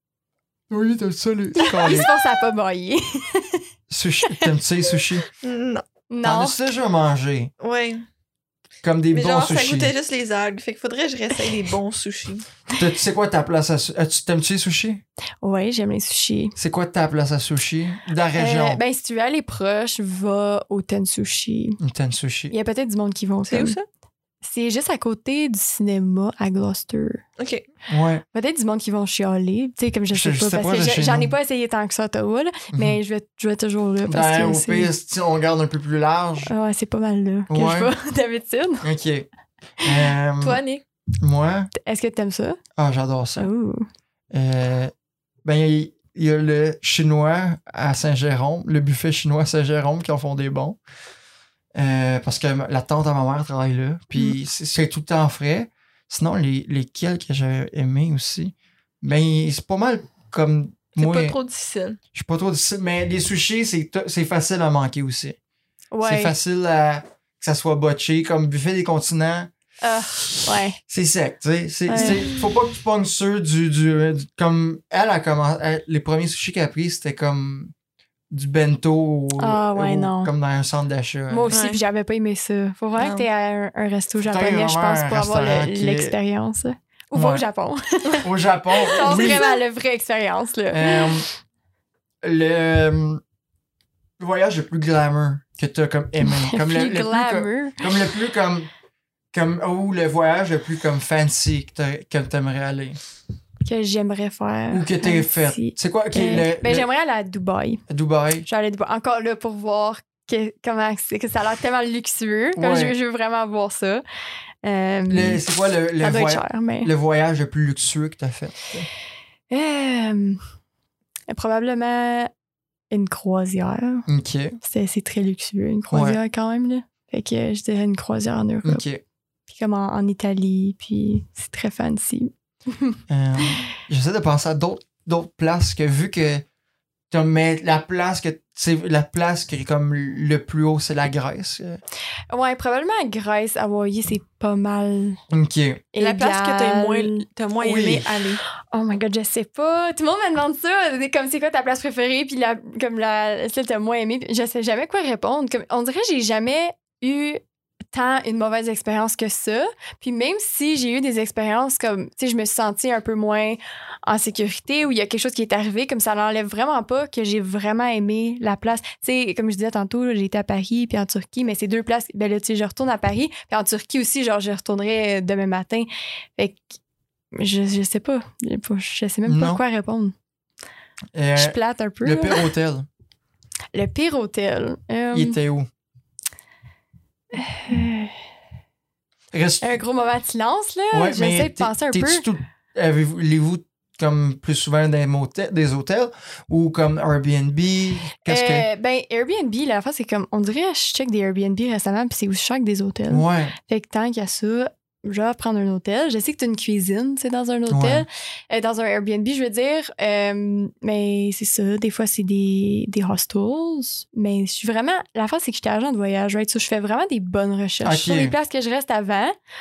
Oui, t'as ça, les. Il se passe à pas bailler. Sushi. T'aimes-tu les sushis? Non. T'en Non. as déjà mangé? Ouais. Comme des Mais bons genre, ça sushis. goûtait juste les algues. Fait qu'il faudrait que je réessaye des bons sushis. T'as- Tu sais quoi ta place à sushi? T'aimes-tu les sushis? Ouais, j'aime les sushis. C'est quoi ta place à sushi? De la région. Euh, ben, si tu veux aller proche, va au Ten Sushi. T'aimes sushi. Il y a peut-être du monde qui vont. C'est comme- où ça? C'est juste à côté du cinéma à Gloucester. OK. Ouais. Peut-être du monde qui vont chialer. Tu sais, comme je Je- sais je pas, sais parce pas que de je- chez j'en ai nous. pas essayé tant que ça à Ottawa, là, mais je vais, je vais toujours là parce Ben, que au c'est... pire, si on regarde un peu plus large. Ah ouais, c'est pas mal là que Ouais. je vais d'habitude. OK. Euh, Toi, Nick? Moi? Est-ce que t'aimes ça? Ah, j'adore ça. Ouh. Euh, ben, il il y a le chinois à Saint-Jérôme, le buffet chinois à Saint-Jérôme qui en font des bons. Euh, parce que la tante à ma mère travaille là. Puis c'est- c'est tout le temps frais. Sinon, les, lesquels que j'ai aimés aussi, ben, c'est pas mal comme C'est moi. pas trop difficile. Je suis pas trop difficile, mais les sushis, c'est t- c'est facile à manquer aussi. Ouais. C'est facile à que ça soit botché. Comme buffet des continents, Ah, ouais. c'est sec, tu sais. C'est- Ouais. c'est- Faut pas que tu pognes ceux du, du, du- comme elle a commencé, elle- les premiers sushis qu'elle a pris, c'était comme du bento au- Ah, ouais, au- non. comme dans un centre d'achat. Moi aussi, Ouais. puis j'avais pas aimé ça. Faut vraiment Non. que t'aies un, un resto Faut japonais, t'aille je vraiment pense, un pour avoir restaurant le- qui est- l'expérience. Ou va au Ouais. Japon. Au Japon, C'est oui. vraiment la vraie expérience, là. Euh, le, le voyage le plus glamour que t'as comme aimé. Comme le, Plus le plus comme, glamour. comme le plus comme comme ou le voyage le plus comme fancy que t'as- que t'aimerais aller Que j'aimerais faire. ou que t'aies fait. Fancy. C'est quoi? ok, Euh, le- ben, le- j'aimerais aller à Dubaï. Dubaï. Je vais aller à Dubaï. Encore là pour voir que, comment c'est, que ça a l'air tellement luxueux. Comme Ouais. je, veux- je veux vraiment voir ça. Euh, Le- C'est quoi le, le, ça doit être voya- cher, mais. le voyage le plus luxueux que t'as fait? Euh, probablement une croisière. Ok. C'est, c'est très luxueux, une croisière quand même, là. Fait que euh, je dirais une croisière en Europe. Ok. Puis comme en, en Italie, puis c'est très fancy. Euh, J'essaie de penser à d'autres d'autres places que vu que t'as- mais la place que c'est la place qui est comme le plus haut, c'est la Grèce. euh. Ouais, probablement Grèce, Hawaï, c'est pas mal. Ok. La place que t'as égal. moins, t'as moins Oui. aimé aller. Oh my god, je sais pas. Tout le monde me demande ça. C'est comme c'est quoi ta place préférée, puis la, comme la, celle que t'as moins aimée. Je sais jamais quoi répondre. Comme, on dirait que j'ai jamais eu tant une mauvaise expérience que ça. Puis même si j'ai eu des expériences comme, tu sais, je me suis sentie un peu moins en sécurité ou il y a quelque chose qui est arrivé, comme ça n'enlève vraiment pas que j'ai vraiment aimé la place. Tu sais, comme je disais tantôt, là, j'ai été à Paris puis en Turquie, mais ces deux places, ben là, tu sais, je retourne à Paris. Puis en Turquie aussi, genre, je retournerai demain matin. Fait que je, je sais pas. Je sais même pas Non. quoi répondre. Euh, Je plate un peu. le là. pire hôtel, Le pire hôtel. Euh, il était où? euh, Reste... un gros moment de silence, là. Ouais, mais J'essaie de t'es- penser un peu. t'es-tu tout- Avez-vous allez-vous comme plus souvent des, motels, des hôtels ou comme Airbnb? Qu'est-ce Euh, Ben, Airbnb, la fois, c'est comme, on dirait, je check des Airbnb récemment, puis c'est aussi cher que des hôtels. que. Ouais. Fait que tant qu'il y a ça, je vais prendre un hôtel. Je sais que tu as une cuisine, tu sais, dans un hôtel. Euh, dans un Airbnb, je veux dire. Euh, mais c'est ça. Des fois, c'est des, des hostels. Mais je suis vraiment... La fois, c'est que j'étais agent de voyage, right? So, je fais vraiment des bonnes recherches Ok. sur les places que je reste avant.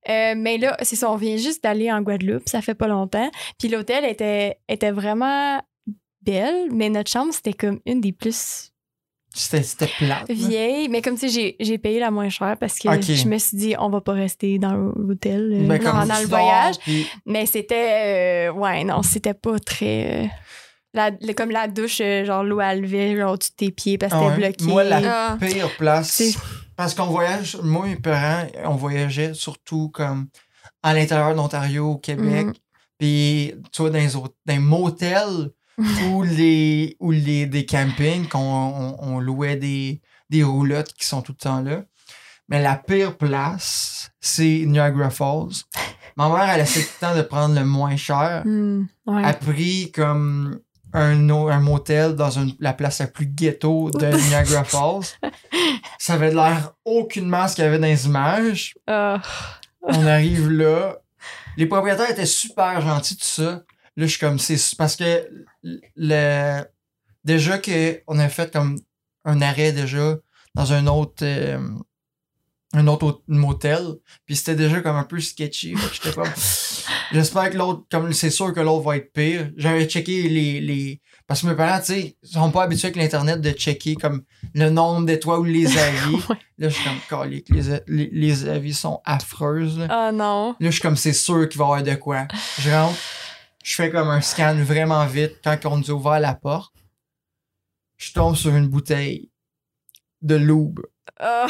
Euh, mais là, c'est ça, on vient juste d'aller en Guadeloupe, ça fait pas longtemps. Puis l'hôtel était, était vraiment belle, mais notre chambre, c'était comme une des plus C'était, c'était plate. là. vieilles. Mais comme tu sais, j'ai, j'ai payé la moins chère parce que Ok. je me suis dit, on va pas rester dans l'hôtel euh, Ben, comme pendant tu le dors, voyage. puis- Mais c'était... euh, ouais, non, c'était pas très... euh, la, le- comme la douche, euh, genre l'eau elle levait genre au-dessus de tes pieds parce que Ah c'était ouais. bloqué. Moi, la Ah. pire place. C'est- Parce qu'on voyage, moi et mes parents, on voyageait surtout comme à l'intérieur de l'Ontario, au Québec. Mhm. Puis, tu vois, dans les, autres- dans les motels ou les, ou les, des campings, qu'on on, on louait des, des roulottes qui sont tout le temps là. Mais la pire place, c'est Niagara Falls. Ma mère, elle essaie tout le temps de prendre le moins cher. Hmm, ouais. A pris comme un, o- un motel dans une, la place la plus ghetto de Niagara Falls. Ça avait l'air aucunement ce qu'il y avait dans les images. Ah. On arrive là. Les propriétaires étaient super gentils, tout ça. Là, je suis comme, c'est parce que le, déjà qu'on avait fait comme un arrêt déjà dans un autre, euh, un autre hôt- motel, puis c'était déjà comme un peu sketchy. Fait que j'étais comme, j'espère que l'autre, comme c'est sûr que l'autre va être pire. J'avais checké les, les, parce que mes parents, tu sais, sont pas habitués avec l'internet de checker comme le nombre d'étoiles ou les avis. Ouais. Là, je suis comme, calique, les, a- les, les avis sont affreuses. Là. Ah non. Là, je suis comme, c'est sûr qu'il va y avoir de quoi. Je rentre, je fais comme un scan vraiment vite quand on nous a ouvert la porte. Je tombe sur une bouteille de lube. Ah.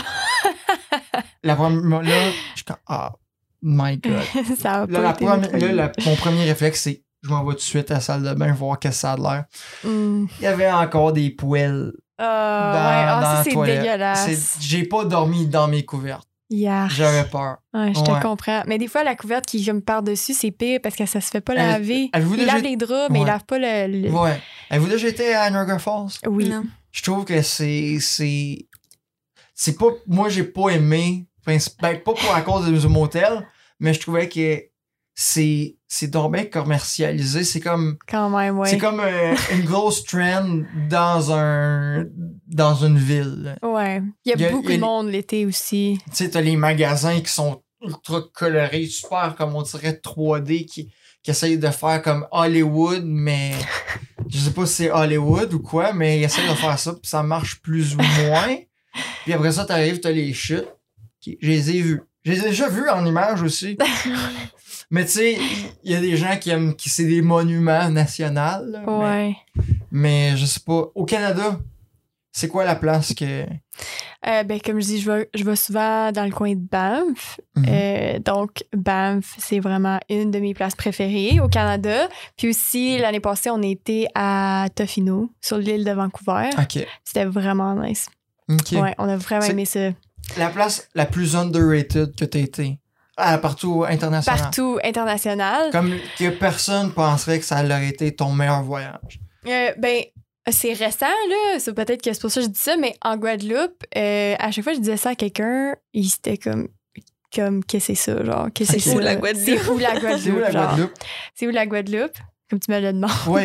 La première, là, je suis comme, ah, my God. Ça a Là, pas la été première- nettoyé. là, la- mon premier réflexe, c'est, je m'en vais tout de suite à la salle de bain voir qu'est-ce que ça a de l'air. Hmm. Il y avait encore des poêles Ah, dans, ouais. Ah, dans ça, la c'est toilette. dégueulasse. C'est- J'ai pas dormi dans mes couvertes. Yark. J'avais peur. Ouais, je te Ouais. comprends. Mais des fois, la couverte qui comme par-dessus, c'est pire parce que ça se fait pas Euh, laver. avez-vous Il déjà- lave les draps, mais il Ouais. lave pas le... le- Ouais. Avez-vous déjà été à Niagara Falls? Oui. Non. Je trouve que c'est c'est c'est pas moi j'ai pas aimé princi- ben, pas pour à cause du motel, mais je trouvais que c'est c'est donc bien commercialisé, c'est comme Quand même, ouais. c'est comme euh, une grosse trend dans un dans une ville. Ouais. Il y a, Il y a- beaucoup il y a- de monde l'été aussi. Tu sais, t'as les magasins qui sont ultra colorés, super comme on dirait trois D qui qui essayent de faire comme Hollywood, mais je sais pas si c'est Hollywood ou quoi, mais ils essayent de faire ça, puis ça marche plus ou moins. Puis après ça, t'arrives, t'as les chutes. qui- Je les ai vues. Je les ai déjà vues en images aussi. Mais tu sais, il y a des gens qui aiment, qui c'est des monuments nationaux. là, mais, Ouais. mais je sais pas. Au Canada, c'est quoi la place que. Euh, ben, comme je dis, je vais, je vais souvent dans le coin de Banff. Mhm. Euh, donc, Banff, c'est vraiment une de mes places préférées au Canada. Puis aussi, l'année passée, on était à Tofino, sur l'île de Vancouver. Ok. C'était vraiment nice. Ok. Ouais, on a vraiment C'est- aimé ça. La place la plus underrated que t'as été. Ah, partout international. Partout international. Comme que personne penserait que ça aurait été ton meilleur voyage. Euh, ben, c'est récent, là. C'est peut-être que c'est pour ça que je dis ça, mais en Guadeloupe, euh, à chaque fois que je disais ça à quelqu'un, il était comme, comme, qu'est-ce que c'est ça, genre, qu'est-ce que Ok. c'est ça? Où la Guadeloupe? C'est où la Guadeloupe? C'est où la genre? Guadeloupe? C'est où la Guadeloupe? Comme tu me le demandes. Ouais.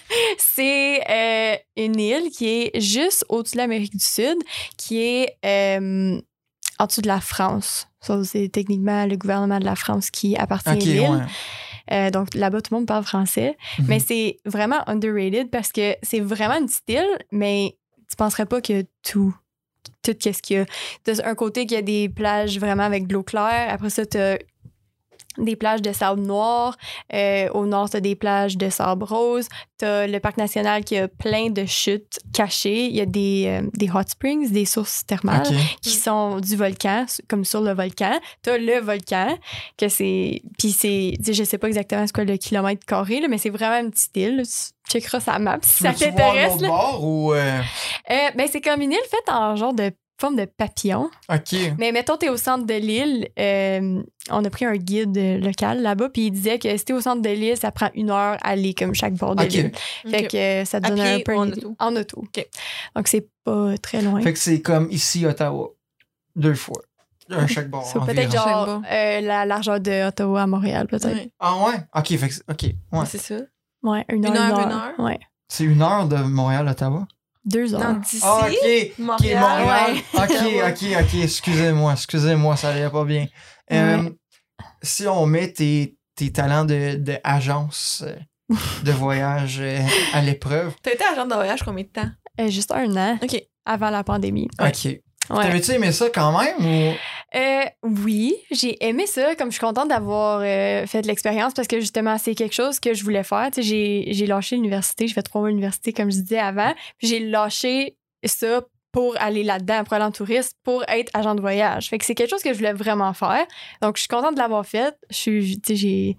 C'est euh, une île qui est juste au-dessus de l'Amérique du Sud, qui est euh, en dessous de la France. Ça, c'est techniquement le gouvernement de la France qui appartient Ok, à l'île. ouais. Euh, donc là-bas, tout le monde parle français. Mhm. Mais c'est vraiment underrated parce que c'est vraiment une petite île, mais tu penserais pas que tout, tout qu'est-ce qu'il y a. T'as un côté qu'il y a des plages vraiment avec de l'eau claire. Après ça, t'as des plages de sable noir. Euh, au nord, t'as des plages de sable rose. T'as le parc national qui a plein de chutes cachées. Il y a des, euh, des hot springs, des sources thermales Ok. qui sont du volcan, comme sur le volcan. T'as le volcan, que c'est... Puis c'est... Tu sais, je sais pas exactement c'est quoi le kilomètre carré, là, mais c'est vraiment une petite île. Tu checkeras sa map si ça Veux-tu voir t'intéresse. l'autre là. bord ou. euh, Euh, ben, c'est comme une île faite en genre de forme de papillon. Ok. Mais mettons, t'es au centre de l'île. euh, on a pris un guide euh, local là-bas, puis il disait que si t'es au centre de l'île, ça prend une heure à aller comme chaque bord de Ok. l'île. Fait que euh, ça te À donne pied un peu ou en une idée. auto? En auto. Donc, c'est pas très loin. Fait que c'est comme ici, Ottawa. Deux fois. Un chaque bord. Ça, environ. peut-être Chaque genre bord. euh, la largeur de Ottawa à Montréal, peut-être. Ouais. Ah ouais? Ok, fait que c'est- ok. Ouais. C'est ça. Ouais, une heure, Une heure, une heure. une heure? Ouais. C'est une heure de Montréal à Ottawa? Deux heures. Non, d'ici, Ah, ok. Ok, Montréal. Montréal. Ouais. Ok, ok, ok. Excusez-moi, excusez-moi, ça allait pas bien. Euh, si on met tes, tes talents de, de agence euh, de voyage euh, à l'épreuve. T'as été agent de voyage combien de temps? Euh, juste un an OK. avant la pandémie. OK. Ouais. T'avais-tu aimé ça quand même ou. Euh, oui, j'ai aimé ça. Comme je suis contente d'avoir euh, fait l'expérience parce que justement, c'est quelque chose que je voulais faire. Tu sais, j'ai, j'ai lâché l'université. J'ai fait trois mois d'université, comme je disais avant. Puis j'ai lâché ça pour aller là-dedans, pour aller en tourisme, pour être agent de voyage. Fait que c'est quelque chose que je voulais vraiment faire. Donc, je suis contente de l'avoir fait. Je suis, tu sais, j'ai...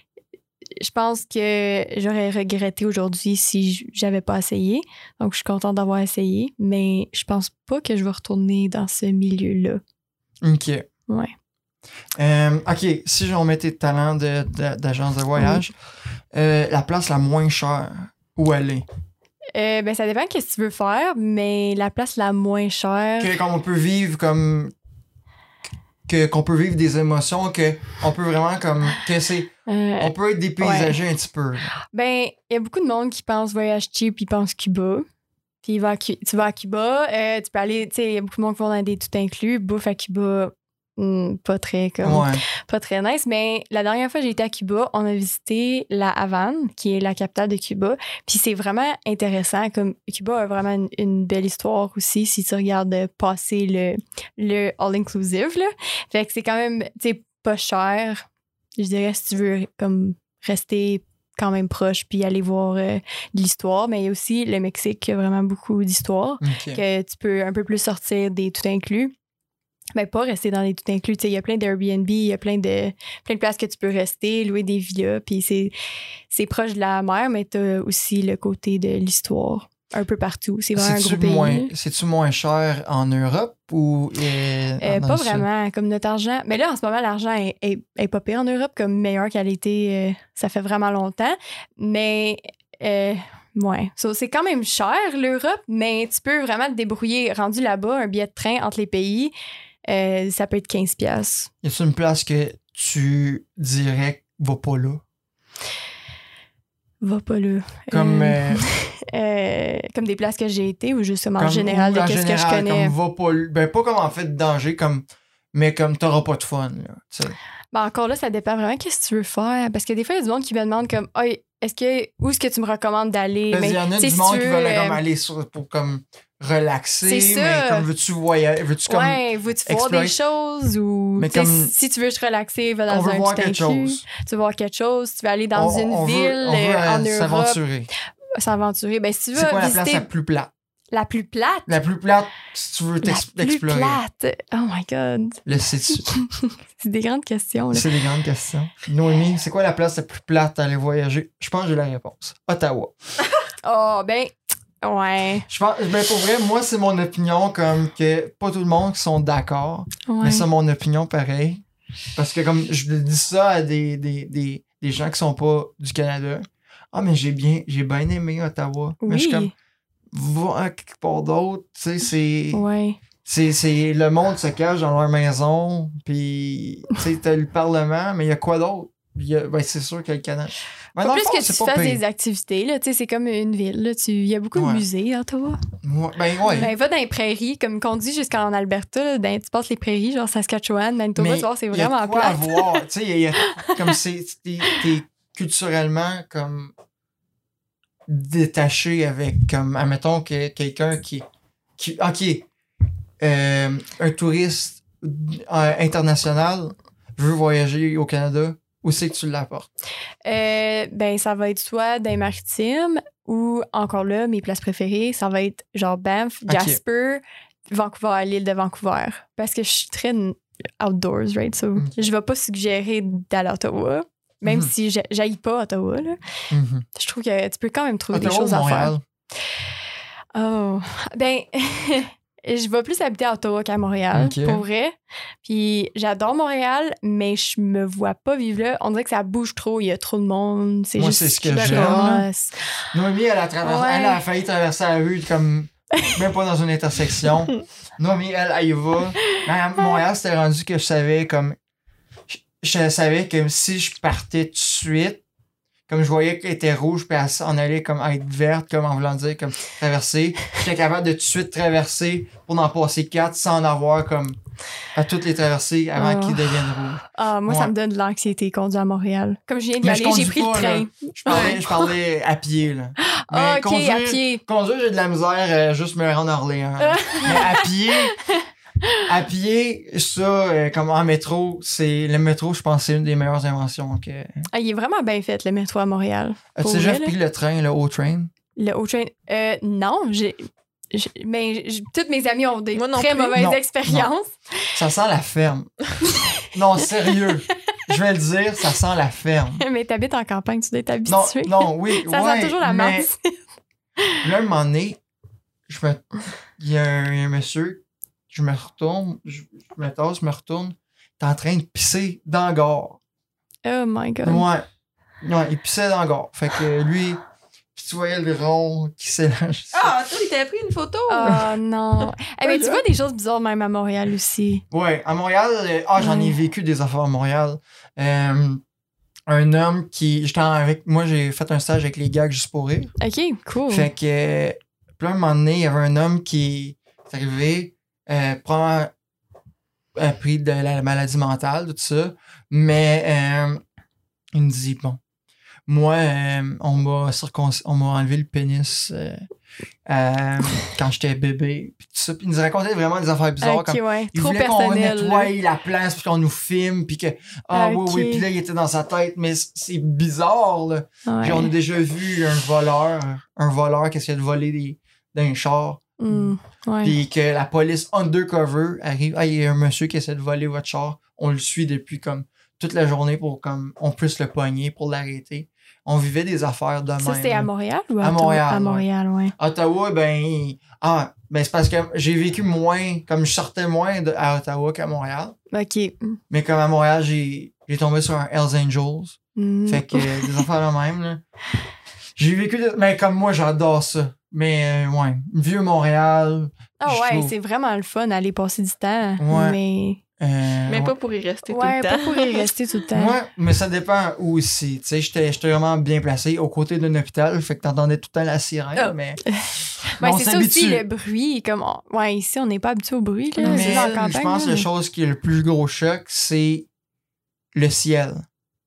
Je pense que j'aurais regretté aujourd'hui si j'avais pas essayé. Donc, je suis contente d'avoir essayé, mais je pense pas que je vais retourner dans ce milieu-là. OK. Ouais. Euh, OK, si on met tes talents de, de, d'agence de voyage, oui. euh, la place la moins chère, où aller? Euh, ben, ça dépend de ce que tu veux faire, mais la place la moins chère... Que, comme on peut vivre comme... Que, qu'on peut vivre des émotions, que on peut vraiment comme... Que c'est... Euh, on peut être dépaysagé ouais. un petit peu. Ben, il y a beaucoup de monde qui pense voyage cheap, ils pensent Cuba. Puis il va tu vas à Cuba, euh, tu peux aller... Tu sais, il y a beaucoup de monde qui vont dans des tout inclus. Bouffe à Cuba... Hmm, pas très comme ouais. pas très nice, mais la dernière fois que j'ai été à Cuba, on a visité la Havane, qui est la capitale de Cuba, puis c'est vraiment intéressant, comme Cuba a vraiment une, une belle histoire aussi si tu regardes passer le, le all-inclusive, là. Fait que c'est quand même, tu sais, pas cher, je dirais, si tu veux comme rester quand même proche puis aller voir euh, de l'histoire, mais il y a aussi le Mexique qui a vraiment beaucoup d'histoire, okay. que tu peux un peu plus sortir des tout inclus. Ben, pas rester dans les tout inclus. Il y a plein d'Airbnb, il y a plein de, plein de places que tu peux rester, louer des villas, puis c'est, c'est proche de la mer, mais t'as aussi le côté de l'histoire un peu partout. C'est vraiment c'est-tu un gros pays. Moins, c'est-tu moins cher en Europe ou... Euh, euh, pas vraiment. Comme notre argent... Mais là, en ce moment, l'argent est, est, est pas pire en Europe, comme meilleur qu'elle était, euh, ça fait vraiment longtemps. Mais... Euh, ouais. So, c'est quand même cher, l'Europe, mais tu peux vraiment te débrouiller. Rendu là-bas, un billet de train entre les pays... Euh, ça peut être quinze piastres. Y a-t-il une place que tu dirais va pas là? Va pas là. Comme... Euh, euh, comme des places que j'ai été ou justement en général de qu'est-ce que je connais. Comme va pas là. Ben pas comme en fait de danger, comme, mais comme t'auras pas de fun. Là, t'sais. Ben encore là, ça dépend vraiment qu'est-ce que tu veux faire. Parce que des fois, il y a du monde qui me demande comme oh, est-ce que où est-ce que tu me recommandes d'aller? Il y en a du si monde tu qui veux, veulent euh, comme aller sur, pour comme relaxer, c'est ça. Mais comme veux-tu voyager, veux-tu comme ouais, veux-tu voir des choses ou mais comme, si tu veux te relaxer, va dans on veut un voir tout quelque inclus. chose. Tu veux voir quelque chose, tu veux aller dans on, une on ville veut, on veut, euh, en Europe. S'aventurer. S'aventurer. Ben si tu veux c'est quoi visiter... la place la plus plate? La plus plate? La plus plate, si tu veux t'explorer. La plus plate? Oh my God. Le sais-tu? C'est des grandes questions. Là. C'est des grandes questions. Noémie, c'est quoi la place la plus plate à aller voyager? Je pense que j'ai la réponse. Ottawa. Oh, ben, ouais. Je pense, ben pour vrai, moi, c'est mon opinion comme que pas tout le monde qui sont d'accord, ouais. mais c'est mon opinion pareil. Parce que comme je dis ça à des, des, des, des gens qui sont pas du Canada, ah, mais j'ai bien, j'ai bien aimé Ottawa. Oui. Mais je suis comme, va à quelque part d'autre, tu sais, c'est... Ouais. C'est, c'est... Le monde se cache dans leur maison, puis, tu sais, t'as le Parlement, mais il y a quoi d'autre? Y a, ben, c'est sûr qu'il y a le Canada. Ben, Faut plus fond, que tu fasses pire. Des activités, là, tu sais, c'est comme une ville, là. Il y a beaucoup ouais. de musées à Ottawa. Ouais, ben, ouais. Ben, va dans les prairies, comme conduit jusqu'en Alberta, là, dans, tu passes les prairies, genre Saskatchewan, Manitoba, tu vois, c'est vraiment plat. Il y a quoi à voir, tu sais, il y a, comme c'est... T'es, t'es culturellement, comme... détaché avec comme admettons que quelqu'un qui qui ok euh, un touriste euh, international veut voyager au Canada, où c'est que tu l'apportes? Euh, ben ça va être soit dans les maritimes ou encore là mes places préférées ça va être genre Banff, Jasper, okay. Vancouver, l'île de Vancouver parce que je suis très outdoors right so okay. Je vais pas suggérer d'aller à Ottawa. Même mm-hmm. si j'haïs pas Ottawa, là, mm-hmm. je trouve que tu peux quand même trouver Ottawa des choses à faire. Oh, ben, je vais plus habiter à Ottawa qu'à Montréal, okay. pour vrai. Puis j'adore Montréal, mais je me vois pas vivre là. On dirait que ça bouge trop, il y a trop de monde. C'est Moi, juste c'est ce que j'aime. Noémie, elle a, travers... ouais. elle a failli traverser la rue comme même pas dans une intersection. Noémie, elle, elle y va. À Montréal, c'était rendu que je savais comme... Je savais que si je partais tout de suite, comme je voyais qu'elle était rouge, puis elle s'en allait comme à être verte, comme en voulant dire, comme traverser. J'étais capable de tout de suite traverser pour en passer quatre sans en avoir comme à toutes les traverser avant Oh. qu'ils deviennent rouges. Ah, moi, ça Ouais. me donne de l'anxiété conduire à Montréal. Comme je viens d'y Mais je aller, j'ai conduis pris pas, le train. là. Je parlais, je parlais à pied, là. Ah, Mais ok, conduire, à pied. Conduire, j'ai de la misère, euh, juste me rendre à Orléans. Mais à pied, à pied, ça, euh, comme en métro, c'est le métro, je pense que c'est une des meilleures inventions que. Ah, il est vraiment bien fait, le métro à Montréal. As-tu Pour déjà vrai, là? pris le train, le O-Train? Le O-Train. Euh, non, j'ai. j'ai- Mais j- toutes mes amies ont des Moi non très plus. mauvaises Non, expériences. Ça sent la ferme. Non, sérieux. Je vais le dire, ça sent la ferme. Mais t'habites en campagne, tu dois être Non, habitué. non, oui, Ça ouais, sent toujours la mais masse. là, un moment donné, je me... il y a un, il y a un monsieur, je me retourne, je, je me tasse, je me retourne, t'es en train de pisser dans la gare. Oh my god. Ouais. Ouais, il pissait dans la gare. Fait que lui, puis tu voyais le rond qui s'élance. Ah, toi, il t'avait pris une photo. Oh non. Eh ben, tu là. vois des choses bizarres même à Montréal aussi. Ouais, à Montréal, euh, ah, j'en ai Ouais. vécu des affaires à Montréal. Euh, un homme qui. J'étais en- avec. Moi, j'ai fait un stage avec les gags juste pour rire. Ok, cool. Fait que. euh, Puis là, un moment donné, il y avait un homme qui est arrivé, euh, prend. A pris de la maladie mentale, tout ça. Mais. euh, il me dit, bon. Moi, euh, on m'a circonc- on m'a enlevé le pénis euh, euh, quand j'étais bébé. Puis tout ça. Puis il nous racontait vraiment des affaires bizarres. Ok, comme ouais. il Trop voulait qu'on personnel. nettoie là. la place puis qu'on nous filme puis que ah Ok. oui oui puis là il était dans sa tête mais c- c'est bizarre là. Ouais. Puis on a déjà vu un voleur un voleur qui essayait de voler des d'un char Hmm, ouais. puis que la police undercover arrive ah il y a un monsieur qui essaie de voler votre char on le suit depuis comme toute la journée pour comme on puisse le pogner pour l'arrêter. On vivait des affaires de même. Ça, c'était à là. Montréal ou à, À Ottawa? Montréal, À ouais. Montréal, ouais. Ottawa, ben. Ah, ben c'est parce que j'ai vécu moins, comme je sortais moins de, à Ottawa qu'à Montréal. Ok. Mais comme à Montréal, j'ai, j'ai tombé sur un Hells Angels. Hmm. Fait que euh, des affaires de même, là. J'ai vécu, des- mais comme moi, j'adore ça. Mais, euh, ouais, vieux Montréal. Ah je ouais, trouve- c'est vraiment le fun d'aller passer du temps. Ouais. Mais. euh, Mais ouais. pas pour y rester Ouais, tout pas le temps. pour y rester tout le temps. Ouais, mais ça dépend où aussi. Tu sais, j'étais, j'étais vraiment bien placé aux côtés d'un hôpital. Fait que t'entendais tout le temps la sirène, Ah. mais. Ouais, mais on c'est ça aussi, s'habitue. le bruit. Comme on- Ouais, ici, on n'est pas habitué au bruit. Là. Mais C'est dans la je campagne. pense que là. la chose qui est le plus gros choc, c'est le ciel.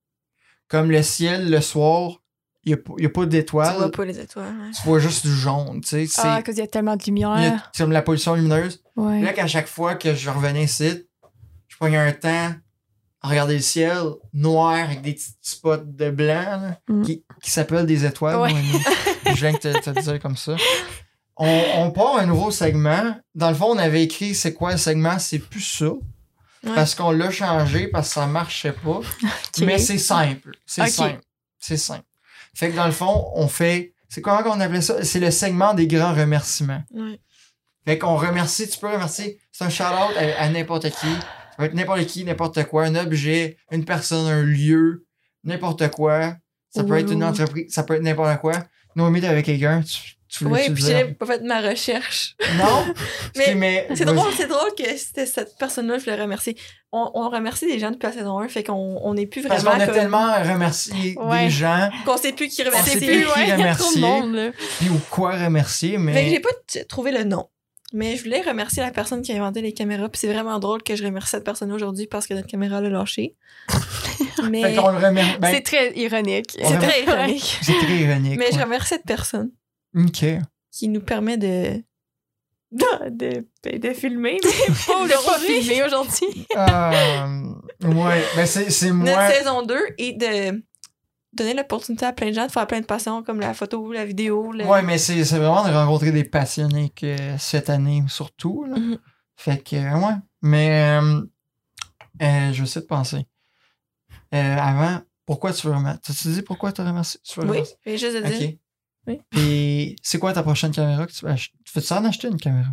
Comme le ciel, le soir, il n'y a, pas Tu d'étoiles. vois pas les étoiles. hein. Tu vois juste du jaune. Tu sais, c'est Ah, à cause il y a tellement de il y a- lumière. c'est comme la pollution lumineuse. Ouais. Là, qu'à chaque fois que je revenais ici, je prenais un temps à regarder le ciel noir avec des petits spots de blanc là, Mm. qui, qui s'appellent des étoiles. Ouais. moi, je viens de te, te le dire comme ça. On, on part un nouveau segment. Dans le fond, on avait écrit c'est quoi le segment, c'est plus ça. Ouais. Parce qu'on l'a changé parce que ça marchait pas. Mais c'est simple. C'est Ok. simple. C'est simple. Fait que dans le fond, on fait. C'est comment qu'on appelait ça? C'est le segment des grands remerciements. Ouais. Fait qu'on remercie, tu peux remercier. C'est un shout-out à, à n'importe qui. Ça peut être n'importe qui, n'importe quoi. Un objet, une personne, un lieu, n'importe quoi. Ça peut Oui, être une oui. entreprise, ça peut être n'importe quoi. Noémie, t'es avec quelqu'un, tu, tu voulais Oui, tu puis dire? j'ai pas fait de ma recherche. Non? Mais Ok, mais C'est vas-y. drôle, c'est drôle que c'était cette personne-là, je le remercie. On, on remercie des gens depuis la saison un, fait qu'on on n'est plus Parce vraiment qu'on a comme... tellement remercié Ouais. des gens, qu'on sait plus qui On remercier. sait C'est plus plus, qui ouais, il y a trop de remercier. monde, là. puis ou quoi remercier, Fait que mais. j'ai pas t- trouvé le nom. Mais je voulais remercier la personne qui a inventé les caméras. Puis c'est vraiment drôle que je remercie cette personne aujourd'hui parce que notre caméra l'a lâché. Mais Fait qu'on le remercie. Ben, C'est très ironique. On c'est remer- très ironique. c'est très ironique. Mais je ouais. remercie cette personne Ok. qui nous permet de... de, de, de filmer. Pas de pas filmer aujourd'hui. Euh, ouais, ben c'est, c'est moi. Notre saison deux et de donner l'opportunité à plein de gens de faire plein de passions comme la photo, la vidéo. Le... Ouais, mais c'est, c'est vraiment de rencontrer des passionnés que cette année, surtout. Là. Mhm. Fait que, euh, ouais. Mais, euh, euh, je vais essayer de penser. Euh, avant, pourquoi tu veux remercier? T'as-tu dit pourquoi tu remercies? Tu veux Oui, remercier? et juste de dire. Ok. Oui. Puis, c'est quoi ta prochaine caméra que tu vas acheter? Veux-tu en acheter une caméra?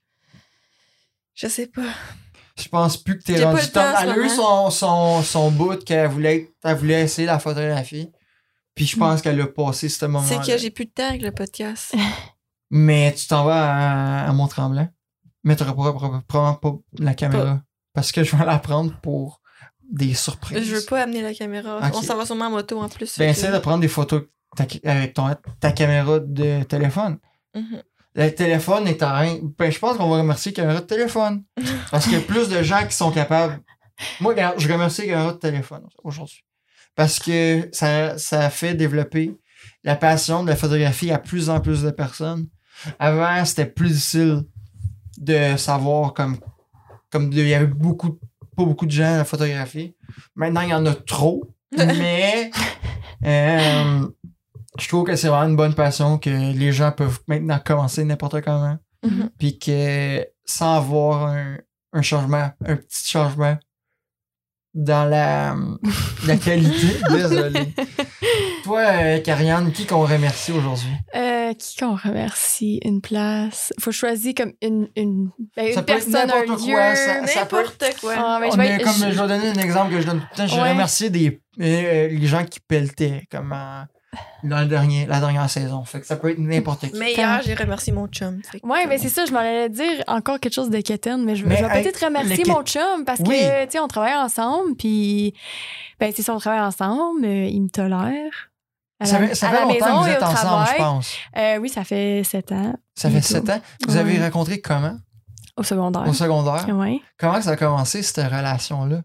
Je sais pas. Je pense plus que t'es J'ai rendu pas le temps top. en ce Elle a eu son, son, son bout qu'elle voulait, être- elle voulait essayer la photographie. Puis je pense qu'elle a passé ce moment-là. C'est que j'ai plus de temps avec le podcast. Mais tu t'en vas à, à Mont-Tremblant. Mais t'auras pas- pas- probablement pas la caméra. Parce que je vais la prendre pour des surprises. Je veux pas amener la caméra. Ok. On s'en va sûrement en moto en plus. Ben, fait essaie que- de prendre des photos ta- avec ton, ta caméra de téléphone. Mhm. Le téléphone est en rien. Ben, je pense qu'on va remercier la caméra de téléphone. Parce qu'il y a plus de gens qui sont capables. Moi, regarde, je remercie la caméra de téléphone aujourd'hui. Parce que ça, ça a fait développer la passion de la photographie à plus en plus de personnes. Avant, c'était plus difficile de savoir comme, comme il y avait beaucoup, pas beaucoup de gens à la photographie. Maintenant, il y en a trop. Mais, euh, je trouve que c'est vraiment une bonne passion que les gens peuvent maintenant commencer n'importe comment. Mhm. Puis que sans avoir un, un changement, un petit changement dans la, la qualité. Désolé. Toi, euh, Karianne, qui qu'on remercie aujourd'hui? Euh, qui qu'on remercie? Une place? Faut choisir comme une, une, ben, Ça une peut être personne, un n'importe lieu. quoi, ça- ça peut N'importe quoi. Ah, ben, je On vais est être- comme, je- je vais donner un exemple que je donne tout le temps. J'ai Ouais. remercié des, euh, les gens qui pelletaient comme en- dans le dernier, la dernière saison. Fait que ça peut être n'importe qui. Mais hier, j'ai remercié mon chum. fait que- Ouais, mais c'est ça, je m'en allais dire encore quelque chose de quétaine, mais je, Mais, je vais hey, peut-être remercier le qué- mon chum parce Oui. que, tu sais, on travaille ensemble, puis, ben, c'est ça, on travaille ensemble, euh, il me tolère. À Ça la- fait, ça à fait la longtemps maison que vous et êtes au ensemble, je travail. pense. Euh, oui, ça fait sept ans, Ça fait bientôt. sept ans. Vous avez Ouais. rencontré comment? au secondaire. Au secondaire? Ouais. Comment ça a commencé, cette relation-là?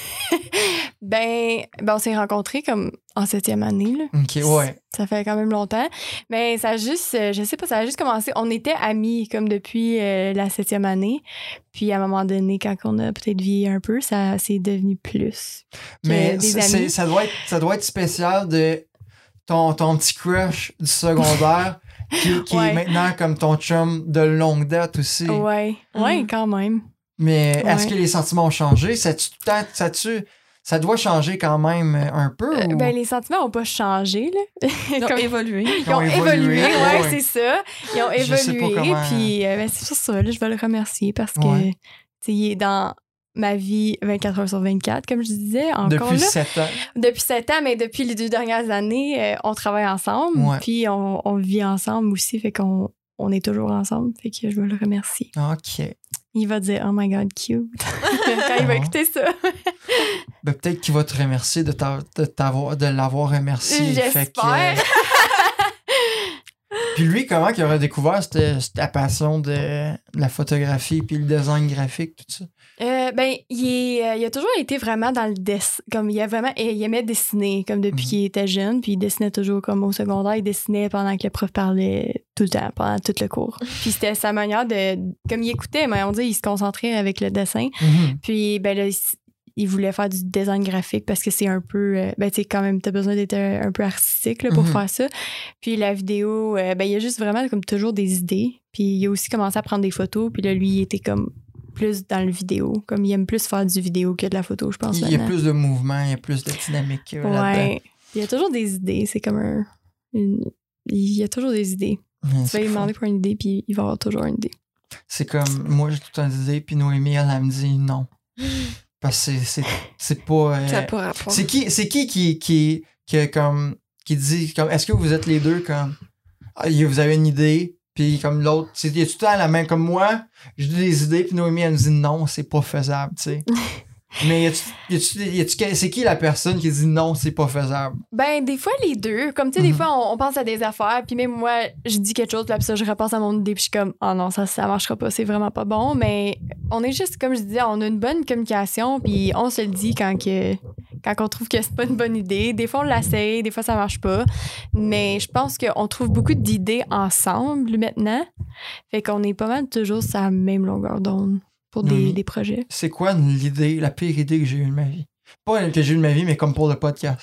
ben, ben, on s'est rencontrés comme en septième année, là. OK, ouais. Ça fait quand même longtemps. Mais ça a juste, euh, je sais pas, ça a juste commencé. On était amis comme depuis euh, la septième année. Puis à un moment donné, quand on a peut-être vieilli un peu, ça c'est devenu plus. que Mais des c'est- amis. c'est- ça, doit être, ça doit être spécial de ton, ton petit crush du secondaire qui, qui Ouais. est maintenant comme ton chum de longue date aussi. Ouais, ouais, Mhm. quand même. Mais est-ce Ouais. que les sentiments ont changé? Ça, tu, ça, tu, ça doit changer quand même un peu? Euh, ou- ben, les sentiments ont pas changé, là. Ils ont Comme- évolué. Ils ont évolué, ouais, ouais. c'est ça. Ils ont Je sais pas évolué. comment- Puis euh, ben, c'est sur ça, là, je vais le remercier parce que, Ouais. tu sais, il est dans ma vie vingt-quatre heures sur vingt-quatre, comme je disais, encore Depuis là. sept ans. Depuis sept ans, mais depuis les deux dernières années, euh, on travaille ensemble. Ouais. Puis on, on vit ensemble aussi, fait qu'on on est toujours ensemble. Fait que je veux le remercier. OK. Il va dire « Oh my God, cute » quand il va Ah. écouter ça. Ben, peut-être qu'il va te remercier de, t'a- de, t'avoir, de l'avoir remercié. Fait que, J'espère. Puis lui, comment il aurait découvert cette, cette- la passion de, de la photographie puis le design graphique, tout ça? Euh, ben, il, est, euh, il a toujours été vraiment dans le dessin. Comme il a vraiment, il aimait dessiner, comme depuis Mhm. qu'il était jeune, puis il dessinait toujours comme au secondaire. Il dessinait pendant que le prof parlait tout le temps, pendant tout le cours. Puis c'était sa manière de, comme il écoutait, mais on dit, il se concentrait avec le dessin. Mhm. Puis ben là, il, s- il voulait faire du design graphique parce que c'est un peu, euh, ben tu sais, quand même, t'as besoin d'être un, un peu artistique là, pour Mhm. faire ça. Puis la vidéo, euh, ben il y a juste vraiment comme toujours des idées. Puis il a aussi commencé à prendre des photos. Puis là, lui, il était comme plus dans le vidéo. Comme il aime plus faire du vidéo que de la photo, je pense. Il y a maintenant. plus de mouvement, il y a plus de dynamique euh, là-dedans. Ouais. Il y a toujours des idées. C'est comme un. une- Il y a toujours des idées. Mhm, Tu vas c'est lui fun. demander pour une idée, puis il va avoir toujours une idée. C'est comme, moi, j'ai tout le temps des idées, puis Noémie, elle, elle me dit non. Parce que c'est, c'est, c'est pas... euh, Ça n'a pas rapport. c'est qui, c'est qui qui, qui, qui, comme, qui dit, comme, est-ce que vous êtes les deux comme, ah, y- vous avez une idée, puis comme l'autre, c'est, y a tout le temps la main comme moi, je dis des idées, puis Noémie, elle me dit non, c'est pas faisable, tu sais. Mais y a-tu, y a-tu, y a-tu- c'est qui la personne qui dit non, c'est pas faisable? Ben, des fois, les deux. Comme, tu sais, des Mhm. fois, on, on pense à des affaires, puis même moi, je dis quelque chose, puis après ça, je repense à mon idée, puis je suis comme, oh non, ça, ça marchera pas, c'est vraiment pas bon. Mais on est juste, comme je disais, on a une bonne communication, puis on se le dit quand, que, quand on trouve que c'est pas une bonne idée. Des fois, on l'essaye, des fois, ça marche pas. Mais je pense qu'on trouve beaucoup d'idées ensemble maintenant. Fait qu'on est pas mal toujours sur la même longueur d'onde pour des, Oui. des projets. C'est quoi l'idée, la pire idée que j'ai eue de ma vie? Pas que j'ai eue de ma vie, mais comme pour le podcast.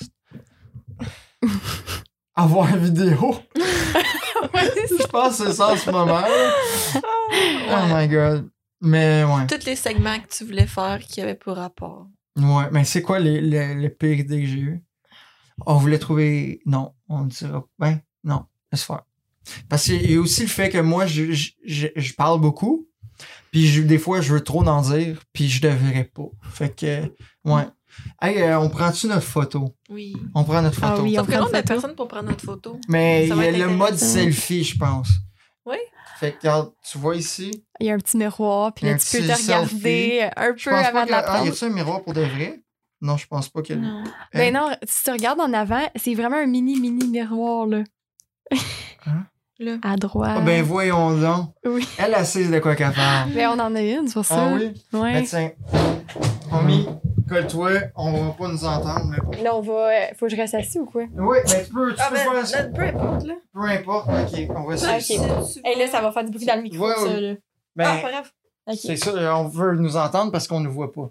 Avoir une vidéo. Je pense que c'est ça en ce moment. là. Oh my god. Mais ouais. Tous les segments que tu voulais faire qui avaient pas rapport. Ouais, mais c'est quoi les, les, les pires idées que j'ai eues? On voulait trouver... Non, on dira... Ben, non, laisse faire. Parce qu'il y a aussi le fait que moi, je, je, je, je parle beaucoup, puis je- des fois, je veux trop en dire, puis je devrais pas. Fait que, ouais. Hey, euh, on prend-tu notre photo? Oui. On prend notre Ah photo. oui, Ça on ferait prend nombre une de photo. personnes pour prendre notre photo. Mais il y Ça va a être le mode intéressant. selfie, je pense. Oui. Fait que, regarde, tu vois ici? Il y a un petit miroir, puis Il y a là, un tu peux petit te regarder un Je peu pense avant pas de la que... Ah, y prendre. a-tu un miroir pour de vrai? Non, je pense pas qu'elle... Non. Ben non, si tu regardes en avant, c'est vraiment un mini, mini miroir, là. Hein? Là. À droite. Ah, ben voyons donc. Oui. Elle, elle sait de quoi qu'elle parle. Ben on en a une, c'est pour ça. Ah oui? Ouais. Ben tiens, Homie, colle-toi, on va pas nous entendre. Mais... bon. Là, on va. euh, Faut que je reste assis ou quoi? Oui, ben tu peux, tu Ah peux ben, faire ça. là, peu importe, là. Peu importe, ok, on va essayer Ok. ça. Hey, là, ça va faire du bruit dans le micro, Ouais, ça, ouais. là. Ben, Ah, pas grave. Ok. c'est ça, on veut nous entendre parce qu'on ne voit pas.